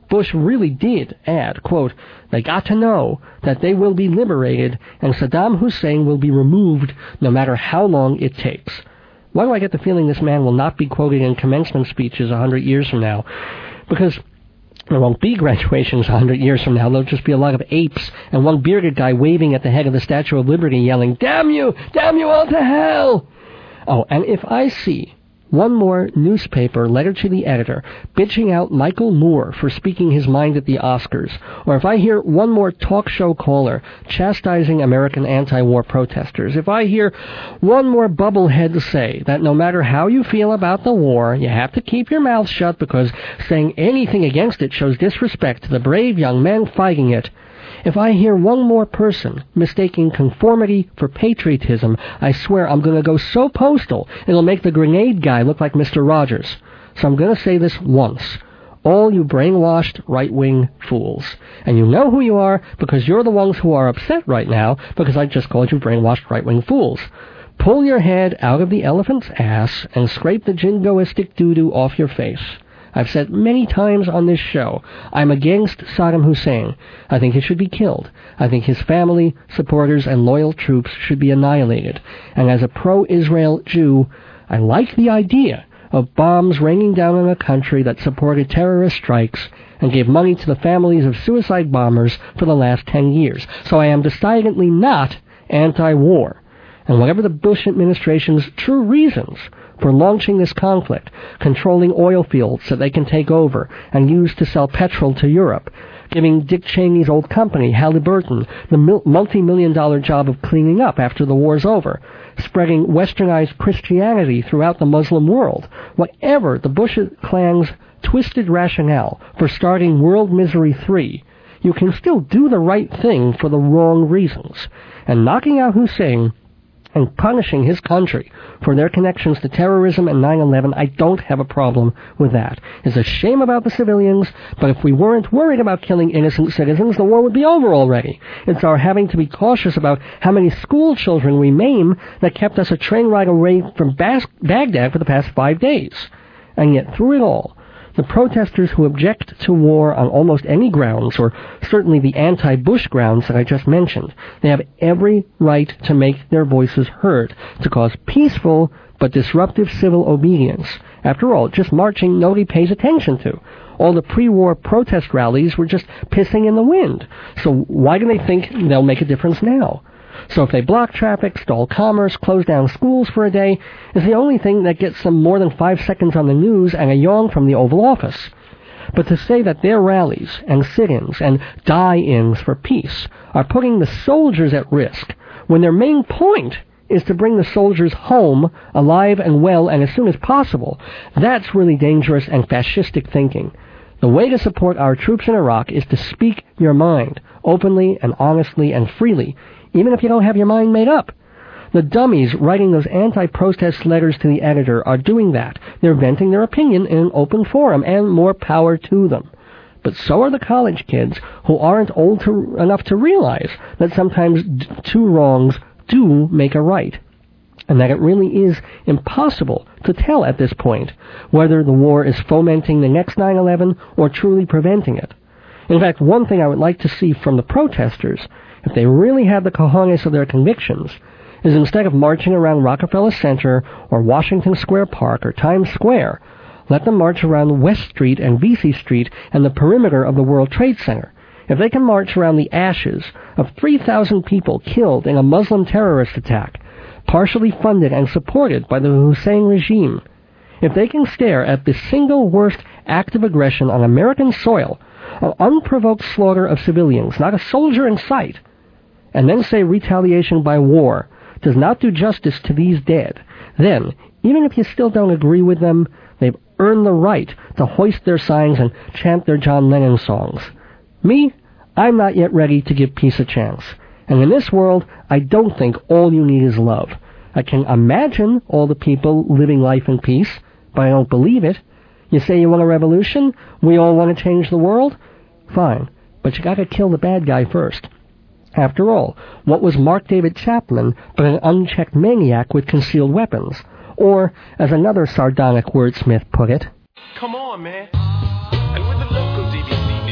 Bush really did add, quote, "They got to know that they will be liberated and Saddam Hussein will be removed no matter how long it takes." Why do I get the feeling this man will not be quoted in commencement speeches a hundred years from now? Because there won't be graduations a hundred years from now. There'll just be a lot of apes and one bearded guy waving at the head of the Statue of Liberty yelling, "Damn you! Damn you all to hell!" Oh, and if I see one more newspaper letter to the editor bitching out Michael Moore for speaking his mind at the Oscars, or if I hear one more talk show caller chastising American anti-war protesters, if I hear one more bubblehead say that no matter how you feel about the war, you have to keep your mouth shut because saying anything against it shows disrespect to the brave young men fighting it, if I hear one more person mistaking conformity for patriotism, I swear I'm going to go so postal it'll make the grenade guy look like Mister Rogers. So I'm going to say this once. All you brainwashed right-wing fools. And you know who you are because you're the ones who are upset right now because I just called you brainwashed right-wing fools. Pull your head out of the elephant's ass and scrape the jingoistic doo-doo off your face. I've said many times on this show, I'm against Saddam Hussein. I think he should be killed. I think his family, supporters, and loyal troops should be annihilated. And as a pro-Israel Jew, I like the idea of bombs raining down on a country that supported terrorist strikes and gave money to the families of suicide bombers for the last ten years. So I am decidedly not anti-war. And whatever the Bush administration's true reasons for launching this conflict, controlling oil fields so they can take over and use to sell petrol to Europe, giving Dick Cheney's old company, Halliburton, the mil- multi-million dollar job of cleaning up after the war's over, spreading westernized Christianity throughout the Muslim world, whatever the Bush clan's twisted rationale for starting World Misery three, you can still do the right thing for the wrong reasons. And knocking out Hussein and punishing his country for their connections to terrorism and nine eleven, I don't have a problem with that. It's a shame about the civilians, but if we weren't worried about killing innocent citizens, the war would be over already. It's our having to be cautious about how many school children we maim that kept us a train ride away from Bas- Baghdad for the past five days. And yet, through it all, the protesters who object to war on almost any grounds, or certainly the anti-Bush grounds that I just mentioned, they have every right to make their voices heard, to cause peaceful but disruptive civil obedience. After all, just marching nobody pays attention to. All the pre-war protest rallies were just pissing in the wind. So why do they think they'll make a difference now? So if they block traffic, stall commerce, close down schools for a day, is the only thing that gets them more than five seconds on the news and a yawn from the Oval Office. But to say that their rallies and sit-ins and die-ins for peace are putting the soldiers at risk, when their main point is to bring the soldiers home alive and well and as soon as possible, that's really dangerous and fascistic thinking. The way to support our troops in Iraq is to speak your mind, openly and honestly and freely, even if you don't have your mind made up. The dummies writing those anti-protest letters to the editor are doing that. They're venting their opinion in an open forum, and more power to them. But so are the college kids who aren't old to, enough to realize that sometimes d- two wrongs do make a right, and that it really is impossible to tell at this point whether the war is fomenting the next nine eleven or truly preventing it. In fact, one thing I would like to see from the protesters, if they really have the cojones of their convictions, is instead of marching around Rockefeller Center or Washington Square Park or Times Square, let them march around West Street and Vesey Street and the perimeter of the World Trade Center. If they can march around the ashes of three thousand people killed in a Muslim terrorist attack, partially funded and supported by the Hussein regime, if they can stare at the single worst act of aggression on American soil, an unprovoked slaughter of civilians, not a soldier in sight, and then say retaliation by war does not do justice to these dead, then, even if you still don't agree with them, they've earned the right to hoist their signs and chant their John Lennon songs. Me, I'm not yet ready to give peace a chance. And in this world, I don't think all you need is love. I can imagine all the people living life in peace, but I don't believe it. You say you want a revolution? We all want to change the world? Fine, but you gotta kill the bad guy first. After all, what was Mark David Chapman but an unchecked maniac with concealed weapons? Or, as another sardonic wordsmith put it, come on, man. And with the local D V C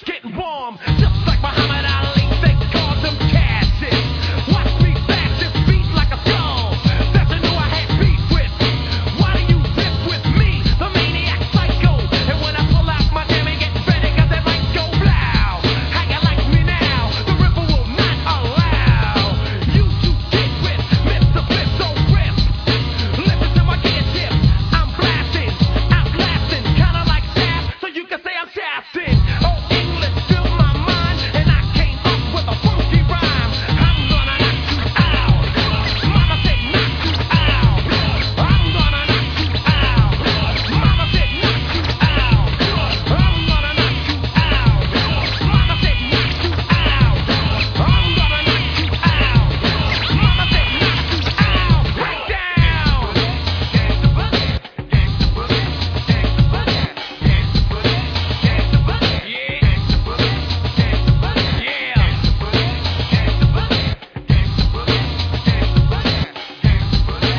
getting warm. Just like Muhammad Ali, they called them Cassius. Watch me bash this beat like a skull. That's a new I had beef with. Why do you diss with me, the maniac psycho? And when I pull out my damn and get ready, cause that might go blow. How you like me now? The ripper will not allow you to get with Mister Blitzo Rip. Listen to my kid tip. I'm blasting, outlasting, kinda like Saf, so you can say I'm shafting. Oh, English fill my mind, and I came up with a funky rhyme. I'm gonna knock you out. Mama said knock you out. I'm gonna knock you out. Mama said knock you out. I'm gonna knock you out. Mama said knock you out. I'm gonna knock you out. Mama said knock you out. Right down. Gangsta boogie, gangsta boogie, gangsta boogie, gangsta boogie, gangsta boogie, yeah. Gangsta boogie, gangsta boogie, yeah. Gangsta boogie, gangsta boogie, gangsta boogie, gangsta boogie, gangsta boogie,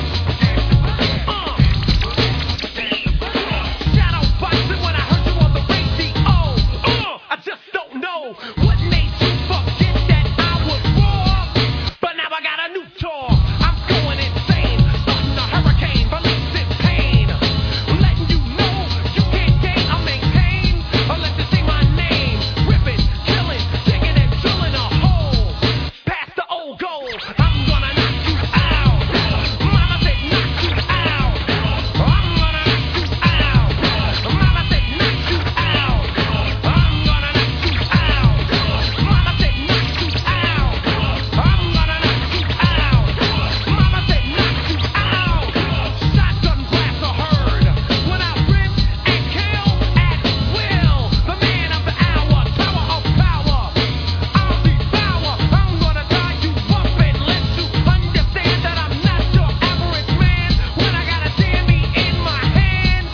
gangsta boogie, uh. Shadow boxing when I heard you on the radio. Uh, I just don't know what made you forget that I was raw. But now I got a new tour. I'm going insane, starting a hurricane, releasing pain, letting you know you can't gain or maintain unless you say my name. Ripping, killing, digging and drilling a hole past the old goal. I'm gonna knock you out. Mama said knock you out. I'm gonna knock you out. Mama said knock you out. I'm gonna knock you out. Mama said knock you out. I'm gonna knock you out. Mama said knock you out. Shotgun blasts are heard when I rip and kill at will. The man of the hour, tower of power. I'll devour. I'm gonna tie you up and let you understand that I'm not your average man. When I got a jammy in my hand,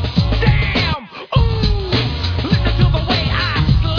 damn, ooh, listen to the way I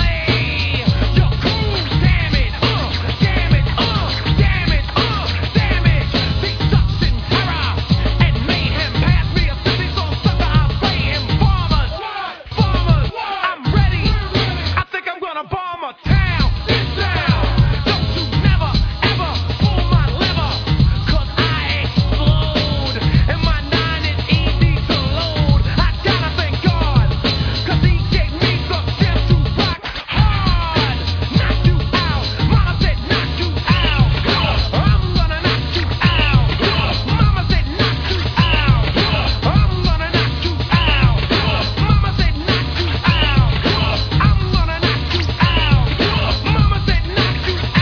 slay your cool. Damn it, uh, damn it, uh, damn it, uh, damage, destruction, terror, and mayhem. Pass me a city song sucker, I'll play him. Farmers, farmers, I'm ready. I think I'm gonna bomb a town. This town, don't you never, ever pull my lever, cause I explode, and my nine is easy to load. I gotta thank God, cause he gave me the strength to rock hard. Knock you out. Mama said knock you out. I'm gonna knock you out. Mama said knock you out. I'm gonna knock you out. Mama said knock you out. I'm gonna knock you out. Mama said knock you out.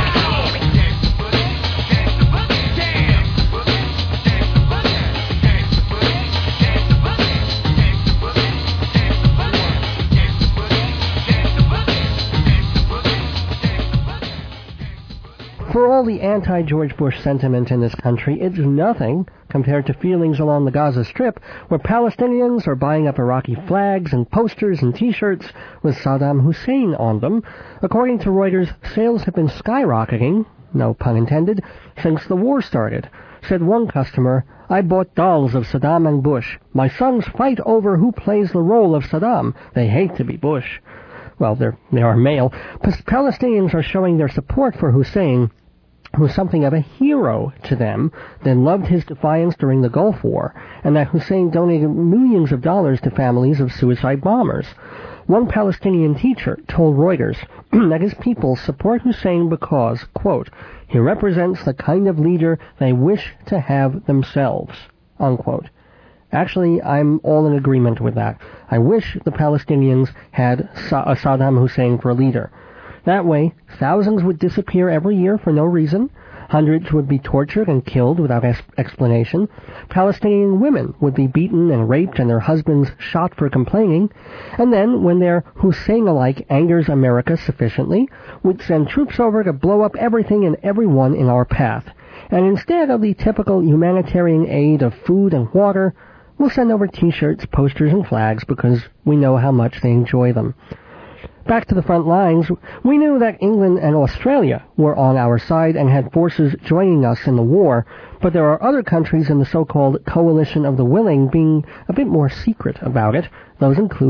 Gangsta boogie, gangsta boogie, damn. Gangsta boogie, gangsta boogie, gangsta boogie, gangsta boogie, gangsta boogie, gangsta boogie, gangsta boogie, gangsta boogie, gangsta boogie, gangsta boogie. For all the anti-George Bush sentiment in this country, it's nothing compared to feelings along the Gaza Strip, where Palestinians are buying up Iraqi flags and posters and T-shirts with Saddam Hussein on them. According to Reuters, sales have been skyrocketing, no pun intended, since the war started. Said one customer, "I bought dolls of Saddam and Bush. My sons fight over who plays the role of Saddam. They hate to be Bush." Well, they're, they are male. Pas- Palestinians are showing their support for Hussein, who's something of a hero to them, that loved his defiance during the Gulf War, and that Hussein donated millions of dollars to families of suicide bombers. One Palestinian teacher told Reuters that his people support Hussein because, quote, he represents the kind of leader they wish to have themselves, unquote. Actually, I'm all in agreement with that. I wish the Palestinians had Sa- Saddam Hussein for a leader. That way, thousands would disappear every year for no reason. Hundreds would be tortured and killed without ex- explanation. Palestinian women would be beaten and raped and their husbands shot for complaining. And then, when their Hussein-alike angers America sufficiently, we'd send troops over to blow up everything and everyone in our path. And instead of the typical humanitarian aid of food and water, we'll send over T-shirts, posters, and flags because we know how much they enjoy them. Back to the front lines, we knew that England and Australia were on our side and had forces joining us in the war, but there are other countries in the so-called coalition of the willing being a bit more secret about it. Those include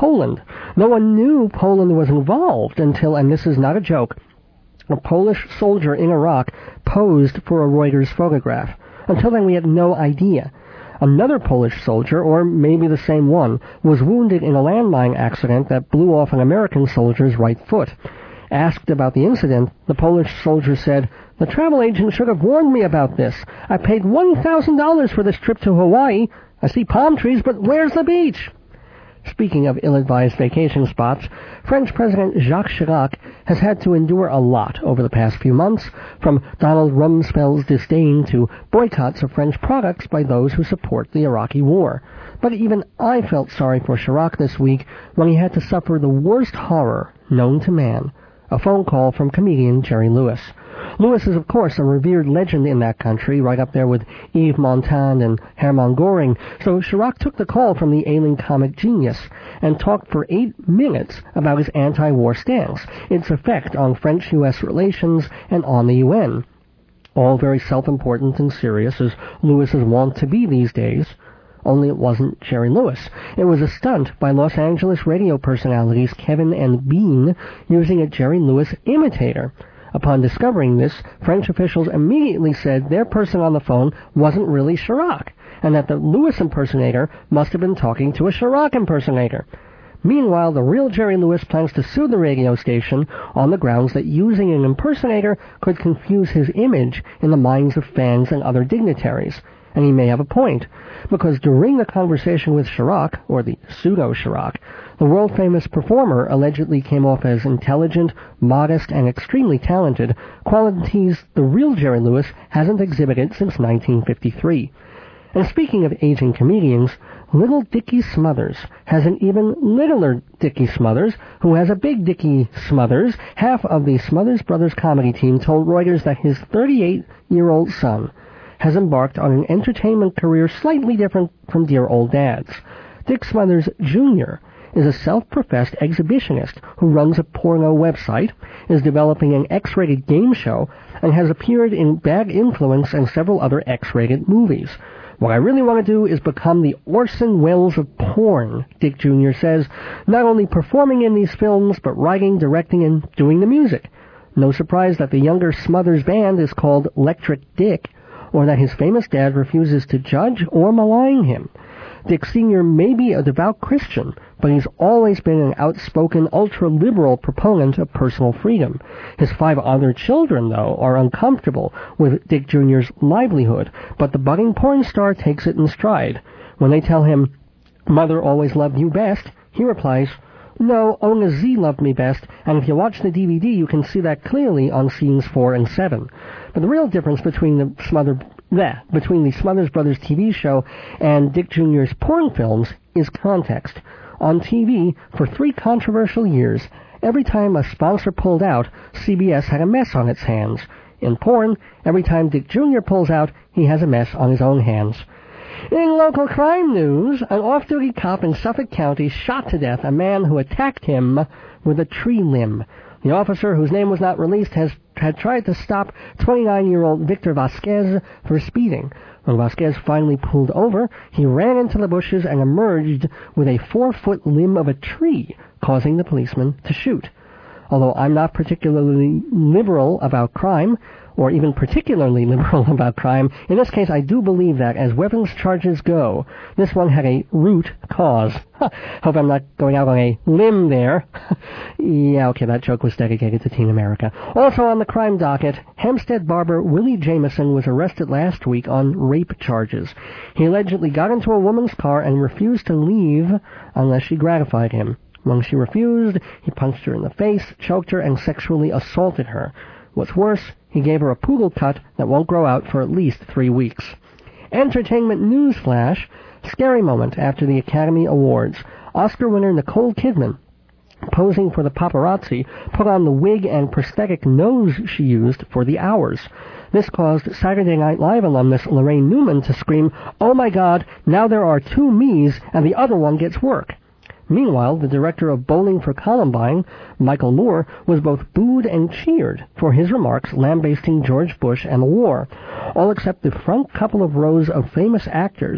Poland. No one knew Poland was involved until, and this is not a joke, a Polish soldier in Iraq posed for a Reuters photograph. Until then, we had no idea. Another Polish soldier, or maybe the same one, was wounded in a landmine accident that blew off an American soldier's right foot. Asked about the incident, the Polish soldier said, "The travel agent should have warned me about this. I paid one thousand dollars for this trip to Hawaii. I see palm trees, but where's the beach?" Speaking of ill-advised vacation spots, French President Jacques Chirac has had to endure a lot over the past few months, from Donald Rumsfeld's disdain to boycotts of French products by those who support the Iraqi war. But even I felt sorry for Chirac this week when he had to suffer the worst horror known to man, a phone call from comedian Jerry Lewis. Lewis is, of course, a revered legend in that country, right up there with Yves Montand and Hermann Göring, so Chirac took the call from the ailing comic genius and talked for eight minutes about his anti-war stance, its effect on French-U S relations, and on the U N. All very self-important and serious, as Lewis is wont to be these days. Only it wasn't Jerry Lewis. It was a stunt by Los Angeles radio personalities Kevin and Bean using a Jerry Lewis imitator. Upon discovering this, French officials immediately said their person on the phone wasn't really Chirac, and that the Lewis impersonator must have been talking to a Chirac impersonator. Meanwhile, the real Jerry Lewis plans to sue the radio station on the grounds that using an impersonator could confuse his image in the minds of fans and other dignitaries. And he may have a point, because during the conversation with Chirac, or the pseudo-Chirac, the world-famous performer allegedly came off as intelligent, modest, and extremely talented, qualities the real Jerry Lewis hasn't exhibited since nineteen fifty-three. And speaking of aging comedians, Little Dickie Smothers has an even littler Dickie Smothers, who has a big Dickie Smothers. Half of the Smothers Brothers comedy team told Reuters that his thirty-eight-year-old son has embarked on an entertainment career slightly different from dear old dad's. Dick Smothers Junior is a self-professed exhibitionist who runs a porno website, is developing an X-rated game show, and has appeared in Bad Influence and several other X-rated movies. "What I really want to do is become the Orson Welles of porn," Dick Junior says, not only performing in these films, but writing, directing, and doing the music. No surprise that the younger Smothers band is called Electric Dick, or that his famous dad refuses to judge or malign him. Dick Senior may be a devout Christian, but he's always been an outspoken, ultra-liberal proponent of personal freedom. His five other children, though, are uncomfortable with Dick Junior's livelihood, but the budding porn star takes it in stride. When they tell him, "Mother always loved you best," he replies, "No, Ona Z loved me best, and if you watch the D V D, you can see that clearly on scenes four and seven. But the real difference between the Smother, bleh, between the Smothers Brothers T V show and Dick Junior's porn films is context. On T V, for three controversial years, every time a sponsor pulled out, C B S had a mess on its hands. In porn, every time Dick Junior pulls out, he has a mess on his own hands." In local crime news, an off-duty cop in Suffolk County shot to death a man who attacked him with a tree limb. The officer, whose name was not released, has had tried to stop twenty-nine-year-old Victor Vasquez for speeding. When Vasquez finally pulled over, he ran into the bushes and emerged with a four-foot limb of a tree, causing the policeman to shoot. Although I'm not particularly liberal about crime, or even particularly liberal about crime, in this case I do believe that, as weapons charges go, this one had a root cause. Hope I'm not going out on a limb there. Yeah, okay, that joke was dedicated to Teen America. Also on the crime docket, Hempstead barber Willie Jameson was arrested last week on rape charges. He allegedly got into a woman's car and refused to leave unless she gratified him. When she refused, he punched her in the face, choked her, and sexually assaulted her. What's worse, he gave her a poodle cut that won't grow out for at least three weeks. Entertainment news flash. Scary moment after the Academy Awards. Oscar winner Nicole Kidman, posing for the paparazzi, put on the wig and prosthetic nose she used for the hours. This caused Saturday Night Live alumnus Lorraine Newman to scream, "Oh my God, now there are two me's and the other one gets work." Meanwhile, the director of Bowling for Columbine, Michael Moore, was both booed and cheered for his remarks lambasting George Bush and the war, all except the front couple of rows of famous actors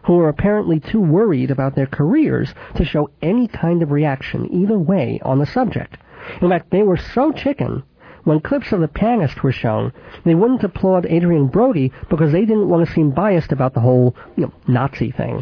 who are apparently too worried about their careers to show any kind of reaction either way on the subject. In fact, they were so chicken, when clips of the pianist were shown, they wouldn't applaud Adrian Brody because they didn't want to seem biased about the whole, you know, Nazi thing.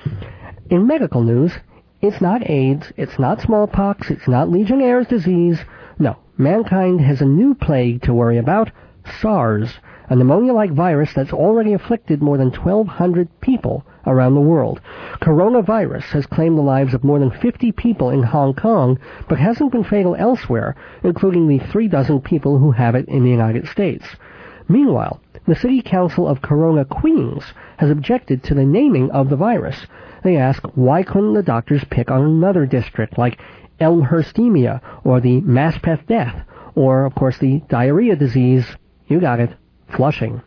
In medical news, it's not AIDS, it's not smallpox, it's not Legionnaire's disease. No, mankind has a new plague to worry about, SARS, a pneumonia-like virus that's already afflicted more than twelve hundred people around the world. Coronavirus has claimed the lives of more than fifty people in Hong Kong, but hasn't been fatal elsewhere, including the three dozen people who have it in the United States. Meanwhile, the City Council of Corona Queens has objected to the naming of the virus. They ask, why couldn't the doctors pick on another district, like Elmhurstemia, or the Maspeth death, or, of course, the diarrhea disease, you got it, Flushing.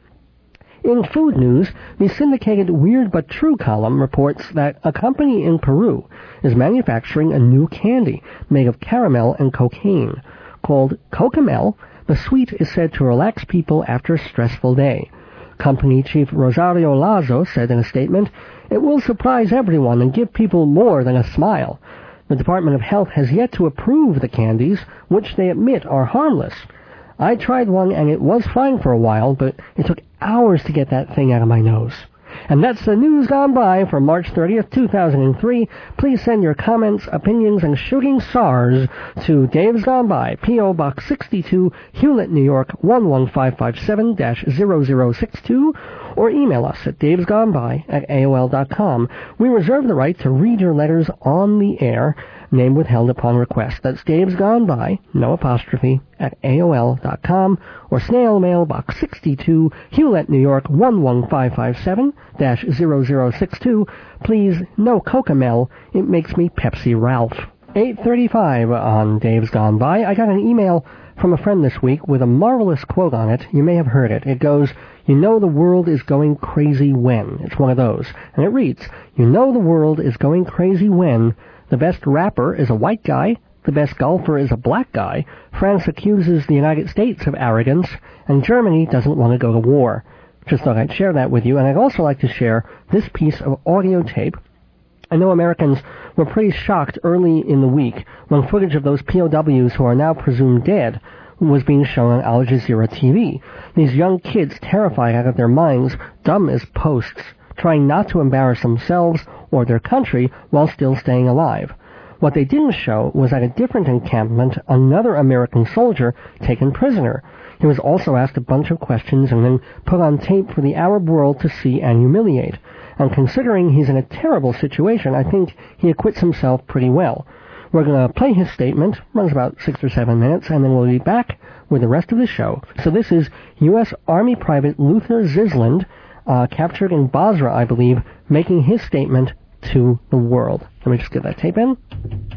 In food news, the syndicated Weird But True column reports that a company in Peru is manufacturing a new candy made of caramel and cocaine. Called Cocamel, the sweet is said to relax people after a stressful day. Company chief Rosario Lazo said in a statement, "It will surprise everyone and give people more than a smile." The Department of Health has yet to approve the candies, which they admit are harmless. I tried one and it was fine for a while, but it took hours to get that thing out of my nose. And that's the news gone by for March thirtieth, two thousand three. Please send your comments, opinions, and shooting stars to Dave's Gone By, P O. Box sixty-two, Hewlett, New York, one one five five seven dash zero zero six two, or email us at davesgoneby at A O L dot com. We reserve the right to read your letters on the air, name withheld upon request. That's Dave's Gone By, no apostrophe, at A O L dot com, or snail mail box sixty-two, Hewlett, New York, one one five five seven dash zero zero six two. Please, no Cocamel, it makes me Pepsi Ralph. eight thirty-five on Dave's Gone By. I got an email from a friend this week with a marvelous quote on it. You may have heard it. It goes, "You know the world is going crazy when." It's one of those. And it reads, "You know the world is going crazy when the best rapper is a white guy, the best golfer is a black guy, France accuses the United States of arrogance, and Germany doesn't want to go to war." Just thought I'd share that with you, and I'd also like to share this piece of audio tape. I know Americans were pretty shocked early in the week when footage of those P O Ws who are now presumed dead was being shown on Al Jazeera T V. These young kids terrified out of their minds, dumb as posts, trying not to embarrass themselves or their country while still staying alive. What they didn't show was at a different encampment another American soldier taken prisoner. He was also asked a bunch of questions and then put on tape for the Arab world to see and humiliate. And considering he's in a terrible situation, I think he acquits himself pretty well. We're going to play his statement, runs about six or seven minutes, and then we'll be back with the rest of the show. So this is U S Army Private Luther Zisland, uh, captured in Basra, I believe, making his statement to the world. Let me just get that tape in.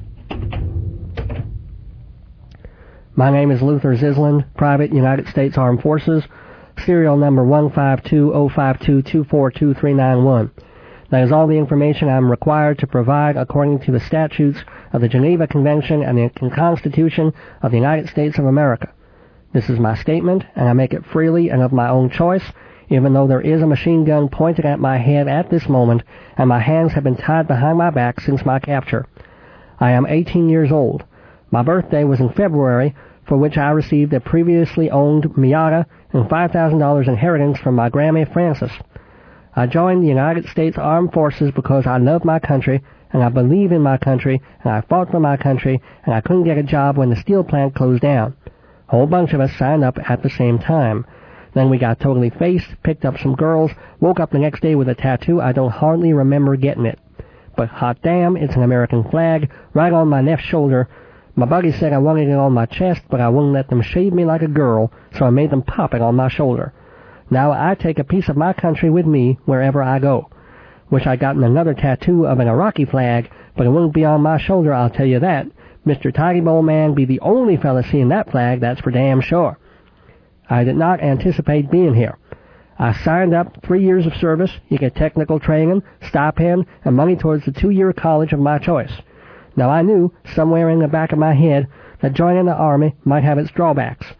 My name is Luther Zisland, Private United States Armed Forces, serial number one five two zero five two two four two three nine one. That is all the information I am required to provide according to the statutes of the Geneva Convention and the Constitution of the United States of America. This is my statement, and I make it freely and of my own choice, even though there is a machine gun pointed at my head at this moment, and my hands have been tied behind my back since my capture. I am eighteen years old. My birthday was in February, for which I received a previously owned Miata and five thousand dollars inheritance from my Grammy Francis. I joined the United States Armed Forces because I love my country, and I believe in my country, and I fought for my country, and I couldn't get a job when the steel plant closed down. A whole bunch of us signed up at the same time. Then we got totally faced, picked up some girls, woke up the next day with a tattoo. I don't hardly remember getting it. But hot damn, it's an American flag right on my left shoulder. My buddy said I wanted it on my chest, but I wouldn't let them shave me like a girl, so I made them pop it on my shoulder. Now I take a piece of my country with me wherever I go. Wish I'd gotten another tattoo of an Iraqi flag, but it wouldn't be on my shoulder, I'll tell you that. Mister Tidy Bowl Man be the only fella seeing that flag, that's for damn sure. I did not anticipate being here. I signed up three years of service, you get technical training, stipend, and money towards the two-year college of my choice. Now I knew, somewhere in the back of my head, that joining the Army might have its drawbacks.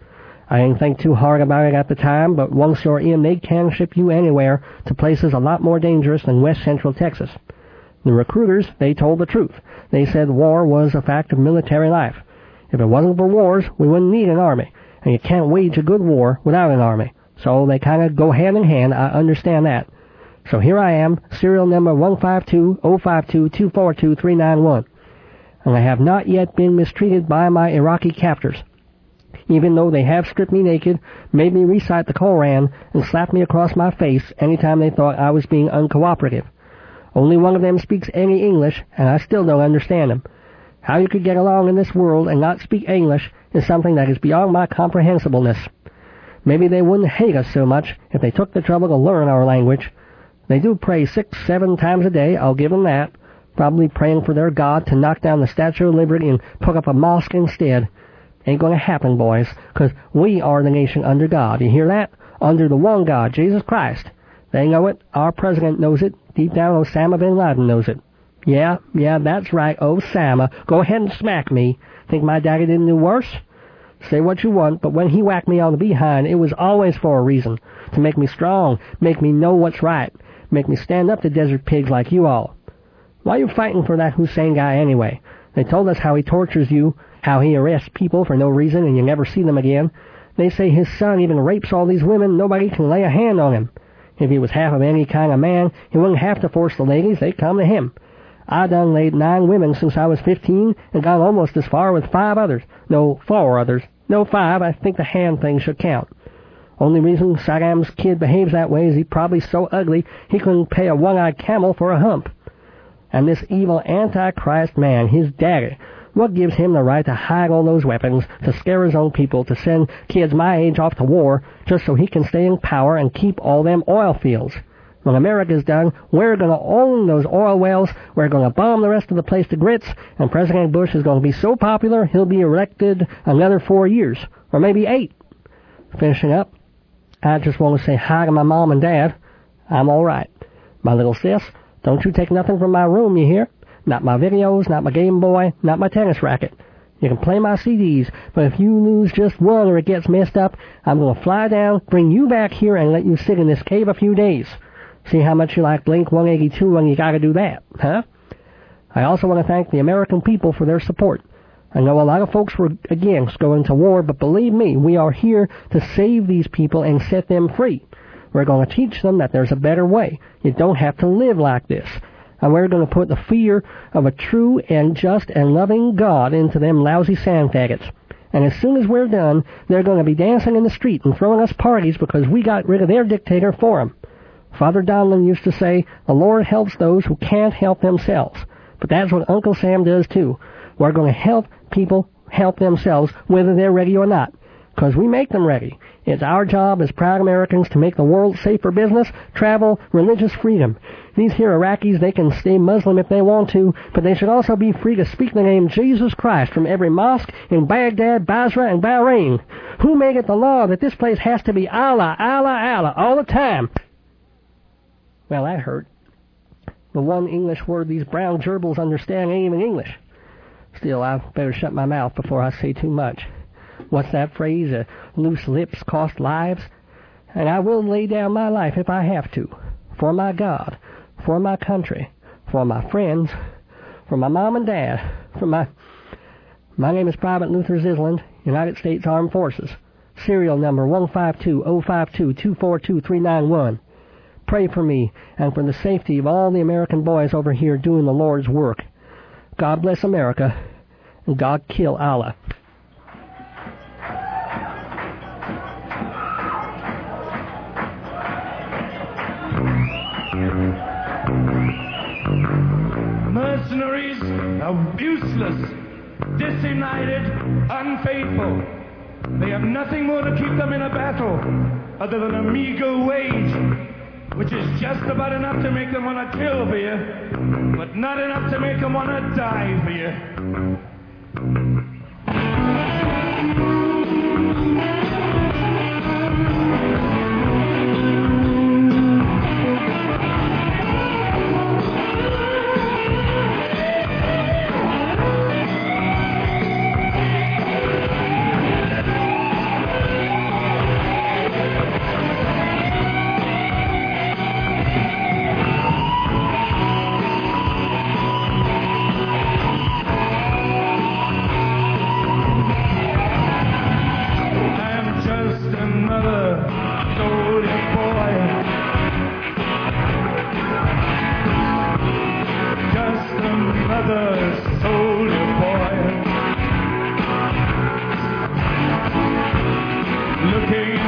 I didn't think too hard about it at the time, but once you're in, they can ship you anywhere to places a lot more dangerous than West Central Texas. The recruiters, they told the truth. They said war was a fact of military life. If it wasn't for wars, we wouldn't need an army, and you can't wage a good war without an army. So they kind of go hand in hand, I understand that. So here I am, serial number one five two zero five two two four two three nine one. And I have not yet been mistreated by my Iraqi captors, even though they have stripped me naked, made me recite the Koran, and slapped me across my face anytime they thought I was being uncooperative. Only one of them speaks any English, and I still don't understand him. How you could get along in this world and not speak English is something that is beyond my comprehensibleness. Maybe they wouldn't hate us so much if they took the trouble to learn our language. They do pray six, seven times a day, I'll give them that, probably praying for their God to knock down the Statue of Liberty and put up a mosque instead. Ain't going to happen, boys, because we are the nation under God. You hear that? Under the one God, Jesus Christ. They know it. Our president knows it. Deep down, Osama bin Laden knows it. Yeah, yeah, that's right, Osama. Go ahead and smack me. Think my daddy didn't do worse? Say what you want, but when he whacked me on the behind, it was always for a reason. To make me strong, make me know what's right, make me stand up to desert pigs like you all. Why are you fighting for that Hussein guy anyway? They told us how he tortures you, how he arrests people for no reason and you never see them again. They say his son even rapes all these women, nobody can lay a hand on him. If he was half of any kind of man, he wouldn't have to force the ladies, they'd come to him. I done laid nine women since I was fifteen and got almost as far with five others. No, four others. No, five, I think the hand thing should count. Only reason Saddam's kid behaves that way is he's probably so ugly he couldn't pay a one-eyed camel for a hump. And this evil Antichrist man, his daddy, what gives him the right to hide all those weapons, to scare his own people, to send kids my age off to war, just so he can stay in power and keep all them oil fields? When America's done, we're going to own those oil wells, we're going to bomb the rest of the place to grits, and President Bush is going to be so popular he'll be elected another four years, or maybe eight. Finishing up, I just want to say hi to my mom and dad. I'm all right. My little sis, don't you take nothing from my room, you hear? Not my videos, not my Game Boy, not my tennis racket. You can play my C Ds, but if you lose just one or it gets messed up, I'm going to fly down, bring you back here, and let you sit in this cave a few days. See how much you like Blink one eighty-two when you got to do that, huh? I also want to thank the American people for their support. I know a lot of folks were against going to war, but believe me, we are here to save these people and set them free. We're going to teach them that there's a better way. You don't have to live like this. And we're going to put the fear of a true and just and loving God into them lousy sand faggots. And as soon as we're done, they're going to be dancing in the street and throwing us parties because we got rid of their dictator for them. Father Donlin used to say, the Lord helps those who can't help themselves. But that's what Uncle Sam does too. We're going to help people help themselves whether they're ready or not. Because we make them ready. It's our job as proud Americans to make the world safe for business, travel, religious freedom. These here Iraqis, they can stay Muslim if they want to, but they should also be free to speak the name Jesus Christ from every mosque in Baghdad, Basra, and Bahrain. Who made it the law that this place has to be Allah, Allah, Allah all the time? Well, that hurt. The one English word these brown gerbils understand ain't even English. Still, I better shut my mouth before I say too much. What's that phrase? Uh, loose lips cost lives? And I will lay down my life if I have to. For my God. For my country. For my friends. For my mom and dad. For my... My name is Private Luther Zisland, United States Armed Forces. Serial number one five two zero five two two four two three nine one. Pray for me and for the safety of all the American boys over here doing the Lord's work. God bless America, and God kill Allah. Mercenaries are useless, disunited, unfaithful. They have nothing more to keep them in a battle other than a meager wage, which is just about enough to make them want to kill for you, but not enough to make them want to die for you.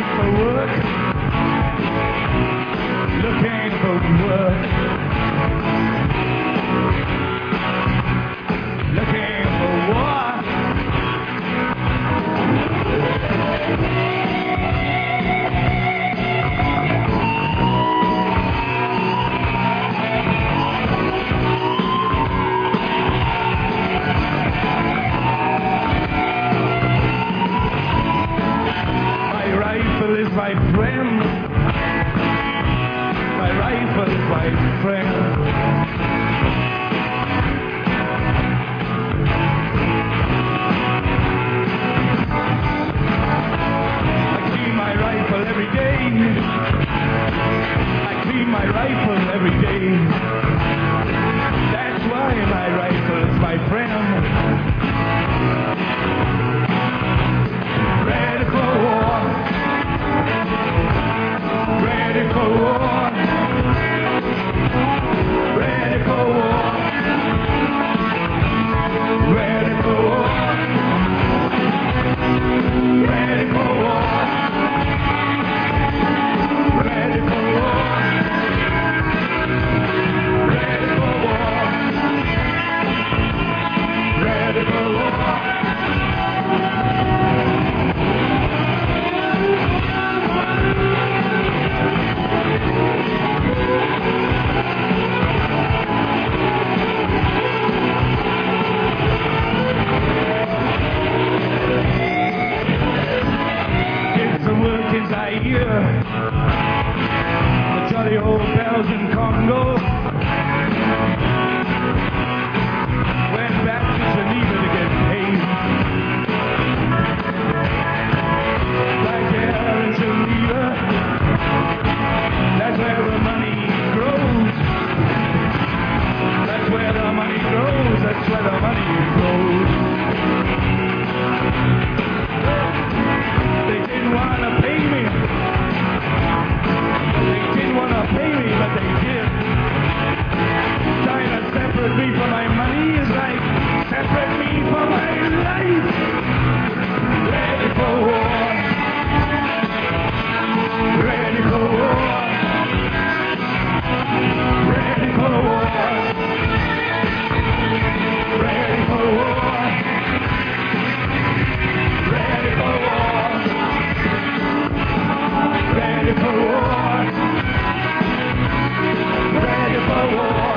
for work, looking for work, looking for war. Is my friend. My rifle is my friend. I clean my rifle every day. I clean my rifle every day. That's why my rifle is my friend. Ready for war. Ready for war. Ready for war. Ready for war. Ready for war. Ready for war. Ready for war. Ready for war. Zaire, the jolly old bells in Congo, went back to Geneva to get paid. Right there in Geneva, that's where the money grows. That's where the money grows. That's where the money grows. They didn't want to pay me. They didn't want to pay me, but they did. Trying to separate me from my money is like separate me from my life. Ready for war. Ready for war. Ready for war. Ready for war. Ready for war. Ready for war. Ready for war.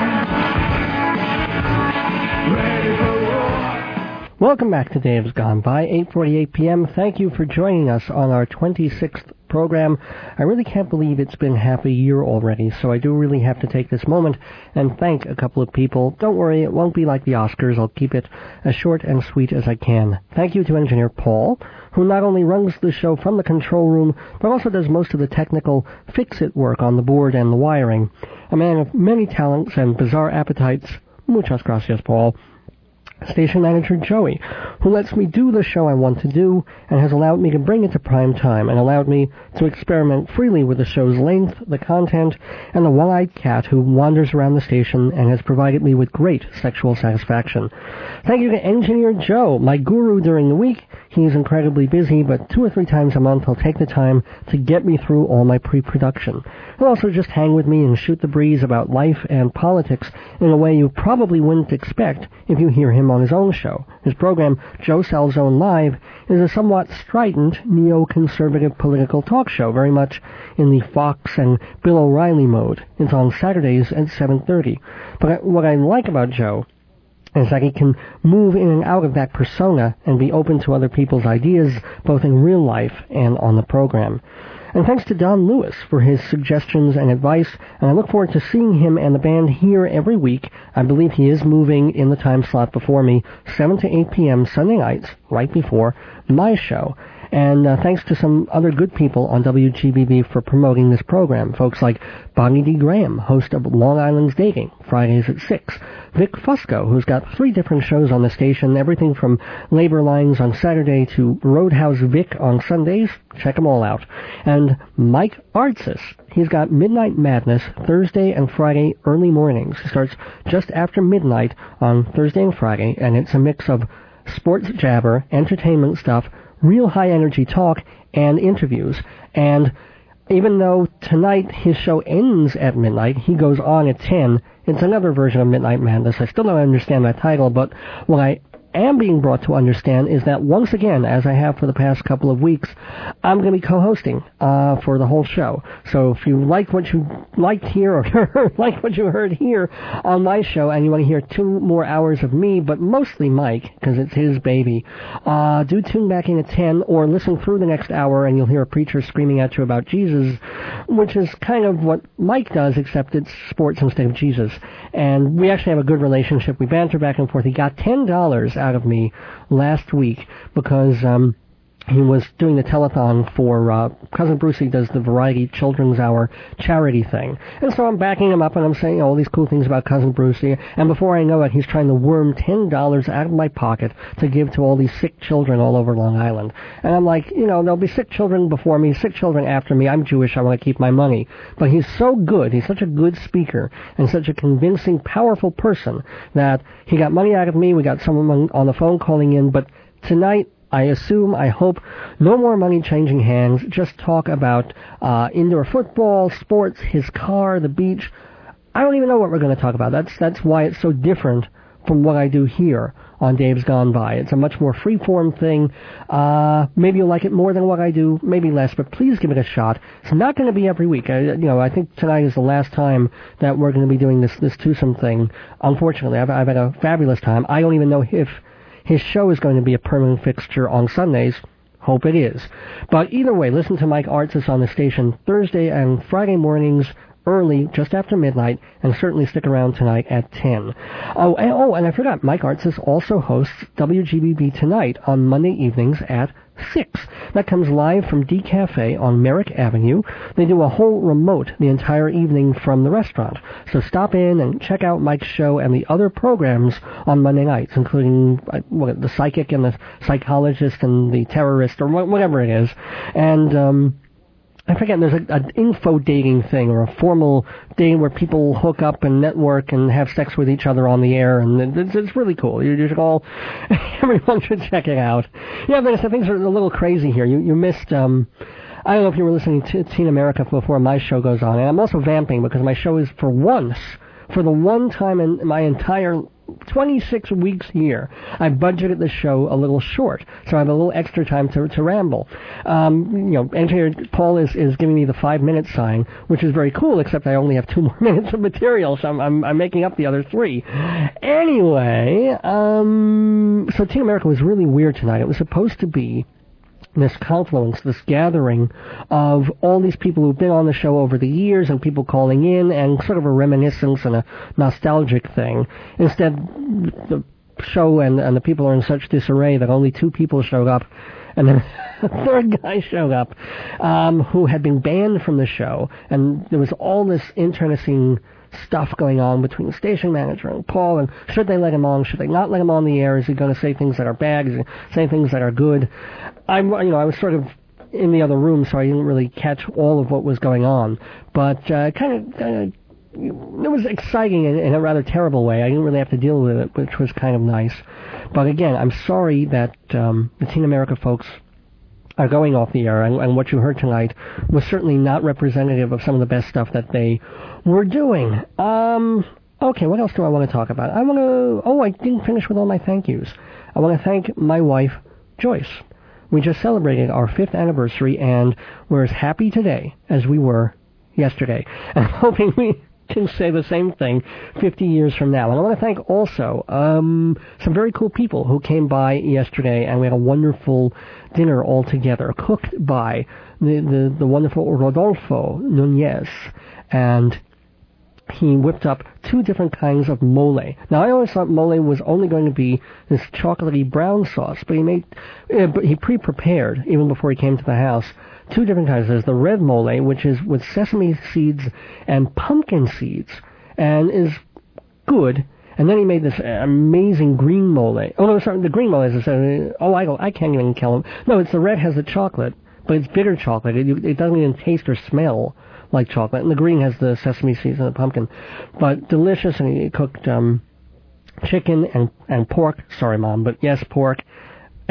Ready for war. Welcome back to Dave's Gone By, eight forty-eight p.m. Thank you for joining us on our twenty-sixth program. I really can't believe it's been half a year already, so I do really have to take this moment and thank a couple of people. Don't worry, it won't be like the Oscars. I'll keep it as short and sweet as I can. Thank you to engineer Paul, who not only runs the show from the control room, but also does most of the technical fix-it work on the board and the wiring. A man of many talents and bizarre appetites. Muchas gracias, Paul. Station manager Joey, who lets me do the show I want to do and has allowed me to bring it to prime time and allowed me to experiment freely with the show's length, the content, and the one-eyed cat who wanders around the station and has provided me with great sexual satisfaction. Thank you to Engineer Joe, my guru during the week. He is incredibly busy, but two or three times a month he'll take the time to get me through all my pre-production. He'll also just hang with me and shoot the breeze about life and politics in a way you probably wouldn't expect if you hear him on his own show. His program, Joe Salzone Live, is a somewhat strident neo-conservative political talk show, very much in the Fox and Bill O'Reilly mode. It's on Saturdays at seven thirty. But what I like about Joe is that he can move in and out of that persona and be open to other people's ideas, both in real life and on the program. And thanks to Don Lewis for his suggestions and advice, and I look forward to seeing him and the band here every week. I believe he is moving in the time slot before me, seven to eight p.m. Sunday nights, right before my show. And uh, thanks to some other good people on W G B B for promoting this program. Folks like Bonnie D. Graham, host of Long Island's Dating, Fridays at six. Vic Fusco, who's got three different shows on the station, everything from Labor Lines on Saturday to Roadhouse Vic on Sundays. Check them all out. And Mike Artsis. He's got Midnight Madness Thursday and Friday early mornings. It starts just after midnight on Thursday and Friday, and it's a mix of sports jabber, entertainment stuff, real high-energy talk and interviews. And even though tonight his show ends at midnight, he goes on at ten. It's another version of Midnight Madness. I still don't understand that title, but what I am being brought to understand is that once again, as I have for the past couple of weeks, I'm going to be co-hosting uh, for the whole show. So if you like what you liked here or like what you heard here on my show and you want to hear two more hours of me, but mostly Mike, because it's his baby, uh, do tune back in at ten or listen through the next hour and you'll hear a preacher screaming at you about Jesus, which is kind of what Mike does, except it's sports instead of Jesus. And we actually have a good relationship. We banter back and forth. He got ten dollars out of me last week because um, he was doing the telethon for uh, Cousin Brucey does the Variety Children's Hour charity thing. And so I'm backing him up and I'm saying all these cool things about Cousin Brucey. And before I know it, he's trying to worm ten dollars out of my pocket to give to all these sick children all over Long Island. And I'm like, you know, there'll be sick children before me, sick children after me. I'm Jewish. I want to keep my money. But he's so good. He's such a good speaker and such a convincing, powerful person that he got money out of me. We got someone on the phone calling in. But tonight, I assume, I hope, no more money changing hands, just talk about uh, indoor football, sports, his car, the beach. I don't even know what we're going to talk about. That's that's why it's so different from what I do here on Dave's Gone By. It's a much more free-form thing. Uh, maybe you'll like it more than what I do, maybe less, but please give it a shot. It's not going to be every week. I, you know, I think tonight is the last time that we're going to be doing this, this twosome thing. Unfortunately, I've, I've had a fabulous time. I don't even know if his show is going to be a permanent fixture on Sundays. Hope it is. But either way, listen to Mike Artsis on the station Thursday and Friday mornings early, just after midnight, and certainly stick around tonight at ten. Oh, and, oh, and I forgot, Mike Artsis also hosts W G B B Tonight on Monday evenings at six. That comes live from D Cafe on Merrick Avenue. They do a whole remote the entire evening from the restaurant. So stop in and check out Mike's show and the other programs on Monday nights, including uh, what, the psychic and the psychologist and the terrorist, or wh- whatever it is. And um I forget, there's an info dating thing or a formal dating where people hook up and network and have sex with each other on the air, and it's, it's really cool. You, you should all, everyone should check it out. Yeah, but things are a little crazy here. You, you missed, um, I don't know if you were listening to Teen America before my show goes on, and I'm also vamping because my show is for once, for the one time in my entire twenty-six weeks here, I budgeted the show a little short, so I have a little extra time to to ramble. Um, you know, engineer Paul is, is giving me the five-minute sign, which is very cool, except I only have two more minutes of material, so I'm I'm, I'm making up the other three. Anyway, um, so Teen America was really weird tonight. It was supposed to be this confluence, this gathering of all these people who've been on the show over the years and people calling in and sort of a reminiscence and a nostalgic thing. Instead, the show and, and the people are in such disarray that only two people showed up, and then a third guy showed up um, who had been banned from the show, and there was all this internecine stuff going on between the station manager and Paul, and should they let him on, should they not let him on the air, is he going to say things that are bad, is he say things that are good? I'm, you know, I was sort of in the other room, so I didn't really catch all of what was going on, but uh, kind of, kind of, it was exciting in, in a rather terrible way. I didn't really have to deal with it, which was kind of nice. But again, I'm sorry that um, the Teen America folks are going off the air, and, and what you heard tonight was certainly not representative of some of the best stuff that they were doing. Um, okay, what else do I want to talk about? I want to, oh, I didn't finish with all my thank yous. I want to thank my wife, Joyce. We just celebrated our fifth anniversary, and we're as happy today as we were yesterday. And I'm hoping we can say the same thing fifty years from now. And I want to thank also um, some very cool people who came by yesterday, and we had a wonderful dinner all together, cooked by the, the, the wonderful Rodolfo Nunez. And he whipped up two different kinds of mole. Now, I always thought mole was only going to be this chocolatey brown sauce, but he made, uh, but he pre-prepared, even before he came to the house, two different kinds. There's the red mole, which is with sesame seeds and pumpkin seeds, and is good. And then he made this amazing green mole. Oh, no, sorry, the green mole is, uh, oh, I, I can't even kill him. No, it's the red has the chocolate, but it's bitter chocolate. It, it doesn't even taste or smell like chocolate. And the green has the sesame seeds and the pumpkin. But delicious, and he cooked um, chicken and, and pork. Sorry, Mom, but yes, pork.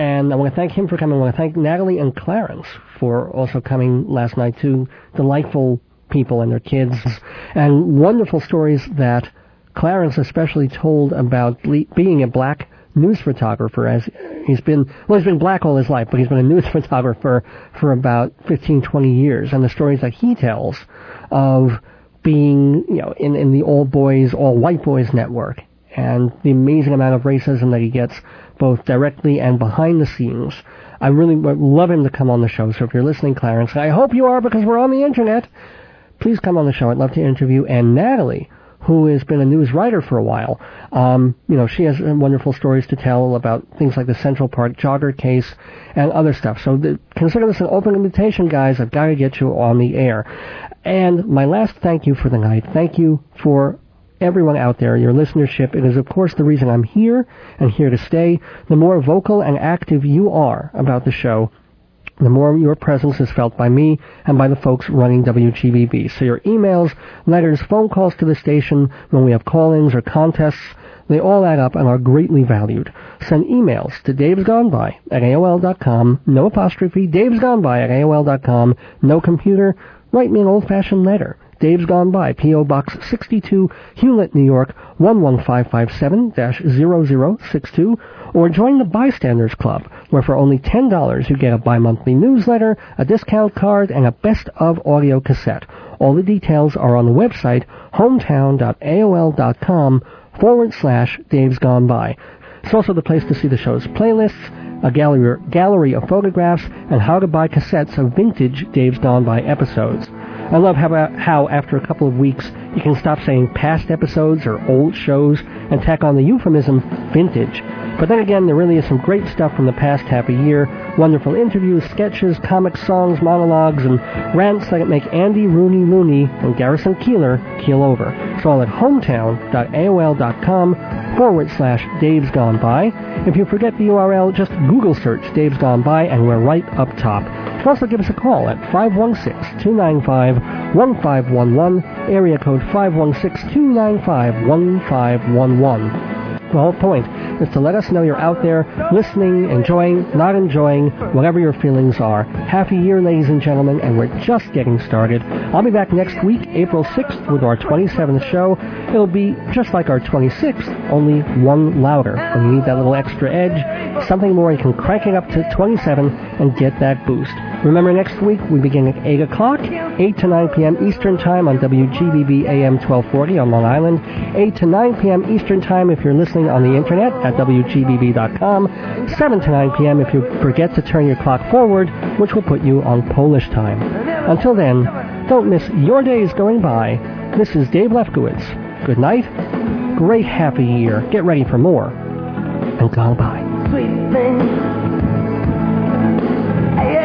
And I want to thank him for coming. I want to thank Natalie and Clarence for also coming last night, too. Delightful people and their kids. And wonderful stories that Clarence especially told about le- being a black news photographer. As he's been, well, he's been black all his life, but he's been a news photographer for about fifteen, twenty years. And the stories that he tells of being, you know, in, in the all boys, all white boys network, and the amazing amount of racism that he gets both directly and behind the scenes. I really would love him to come on the show. So if you're listening, Clarence, I hope you are, because we're on the internet. Please come on the show. I'd love to interview. And Natalie, who has been a news writer for a while, um, you know, she has wonderful stories to tell about things like the Central Park jogger case and other stuff. So the, consider this an open invitation, guys. I've got to get you on the air. And my last thank you for the night. Thank you for everyone out there, your listenership. It is, of course, the reason I'm here and here to stay. The more vocal and active you are about the show, the more your presence is felt by me and by the folks running W G B B. So your emails, letters, phone calls to the station, when we have call-ins or contests, they all add up and are greatly valued. Send emails to davesgoneby at A O L dot com, no apostrophe, davesgoneby at A O L dot com, no computer. Write me an old-fashioned letter. Dave's Gone By, P O. Box sixty-two, Hewlett, New York, one one five five seven dash zero zero six two, or join the Bystanders Club, where for only ten dollars you get a bi-monthly newsletter, a discount card, and a best-of audio cassette. All the details are on the website, hometown.aol.com forward slash Dave's Gone By. It's also the place to see the show's playlists, a gallery, gallery of photographs, and how to buy cassettes of vintage Dave's Gone By episodes. I love how, how after a couple of weeks you can stop saying past episodes or old shows and tack on the euphemism vintage. But then again, there really is some great stuff from the past half a year. Wonderful interviews, sketches, comic songs, monologues, and rants that make Andy Rooney Looney and Garrison Keeler keel over. It's all at hometown.aol.com forward slash Dave's Gone By. If you forget the U R L, just Google search Dave's Gone By and we're right up top. You can also give us a call at five one six, two nine five, one five one one, area code five one six, two nine five, one five one one. The whole point is to let us know you're out there listening, enjoying, not enjoying, whatever your feelings are. Happy year, ladies and gentlemen, and we're just getting started. I'll be back next week, April sixth, with our twenty-seventh show. It'll be just like our twenty-sixth, only one louder. When you need that little extra edge, something more, you can crank it up to twenty-seven and get that boost. Remember, next week we begin at eight o'clock, eight to nine p.m. Eastern Time on W G B B A M twelve forty on Long Island, eight to nine p.m. Eastern Time if you're listening on the internet at W G B B dot com, seven to nine p.m. if you forget to turn your clock forward, which will put you on Polish time. Until then, don't miss your days going by. This is Dave Lefkowitz. Good night, great happy year, get ready for more, and gone by. Sweet thing.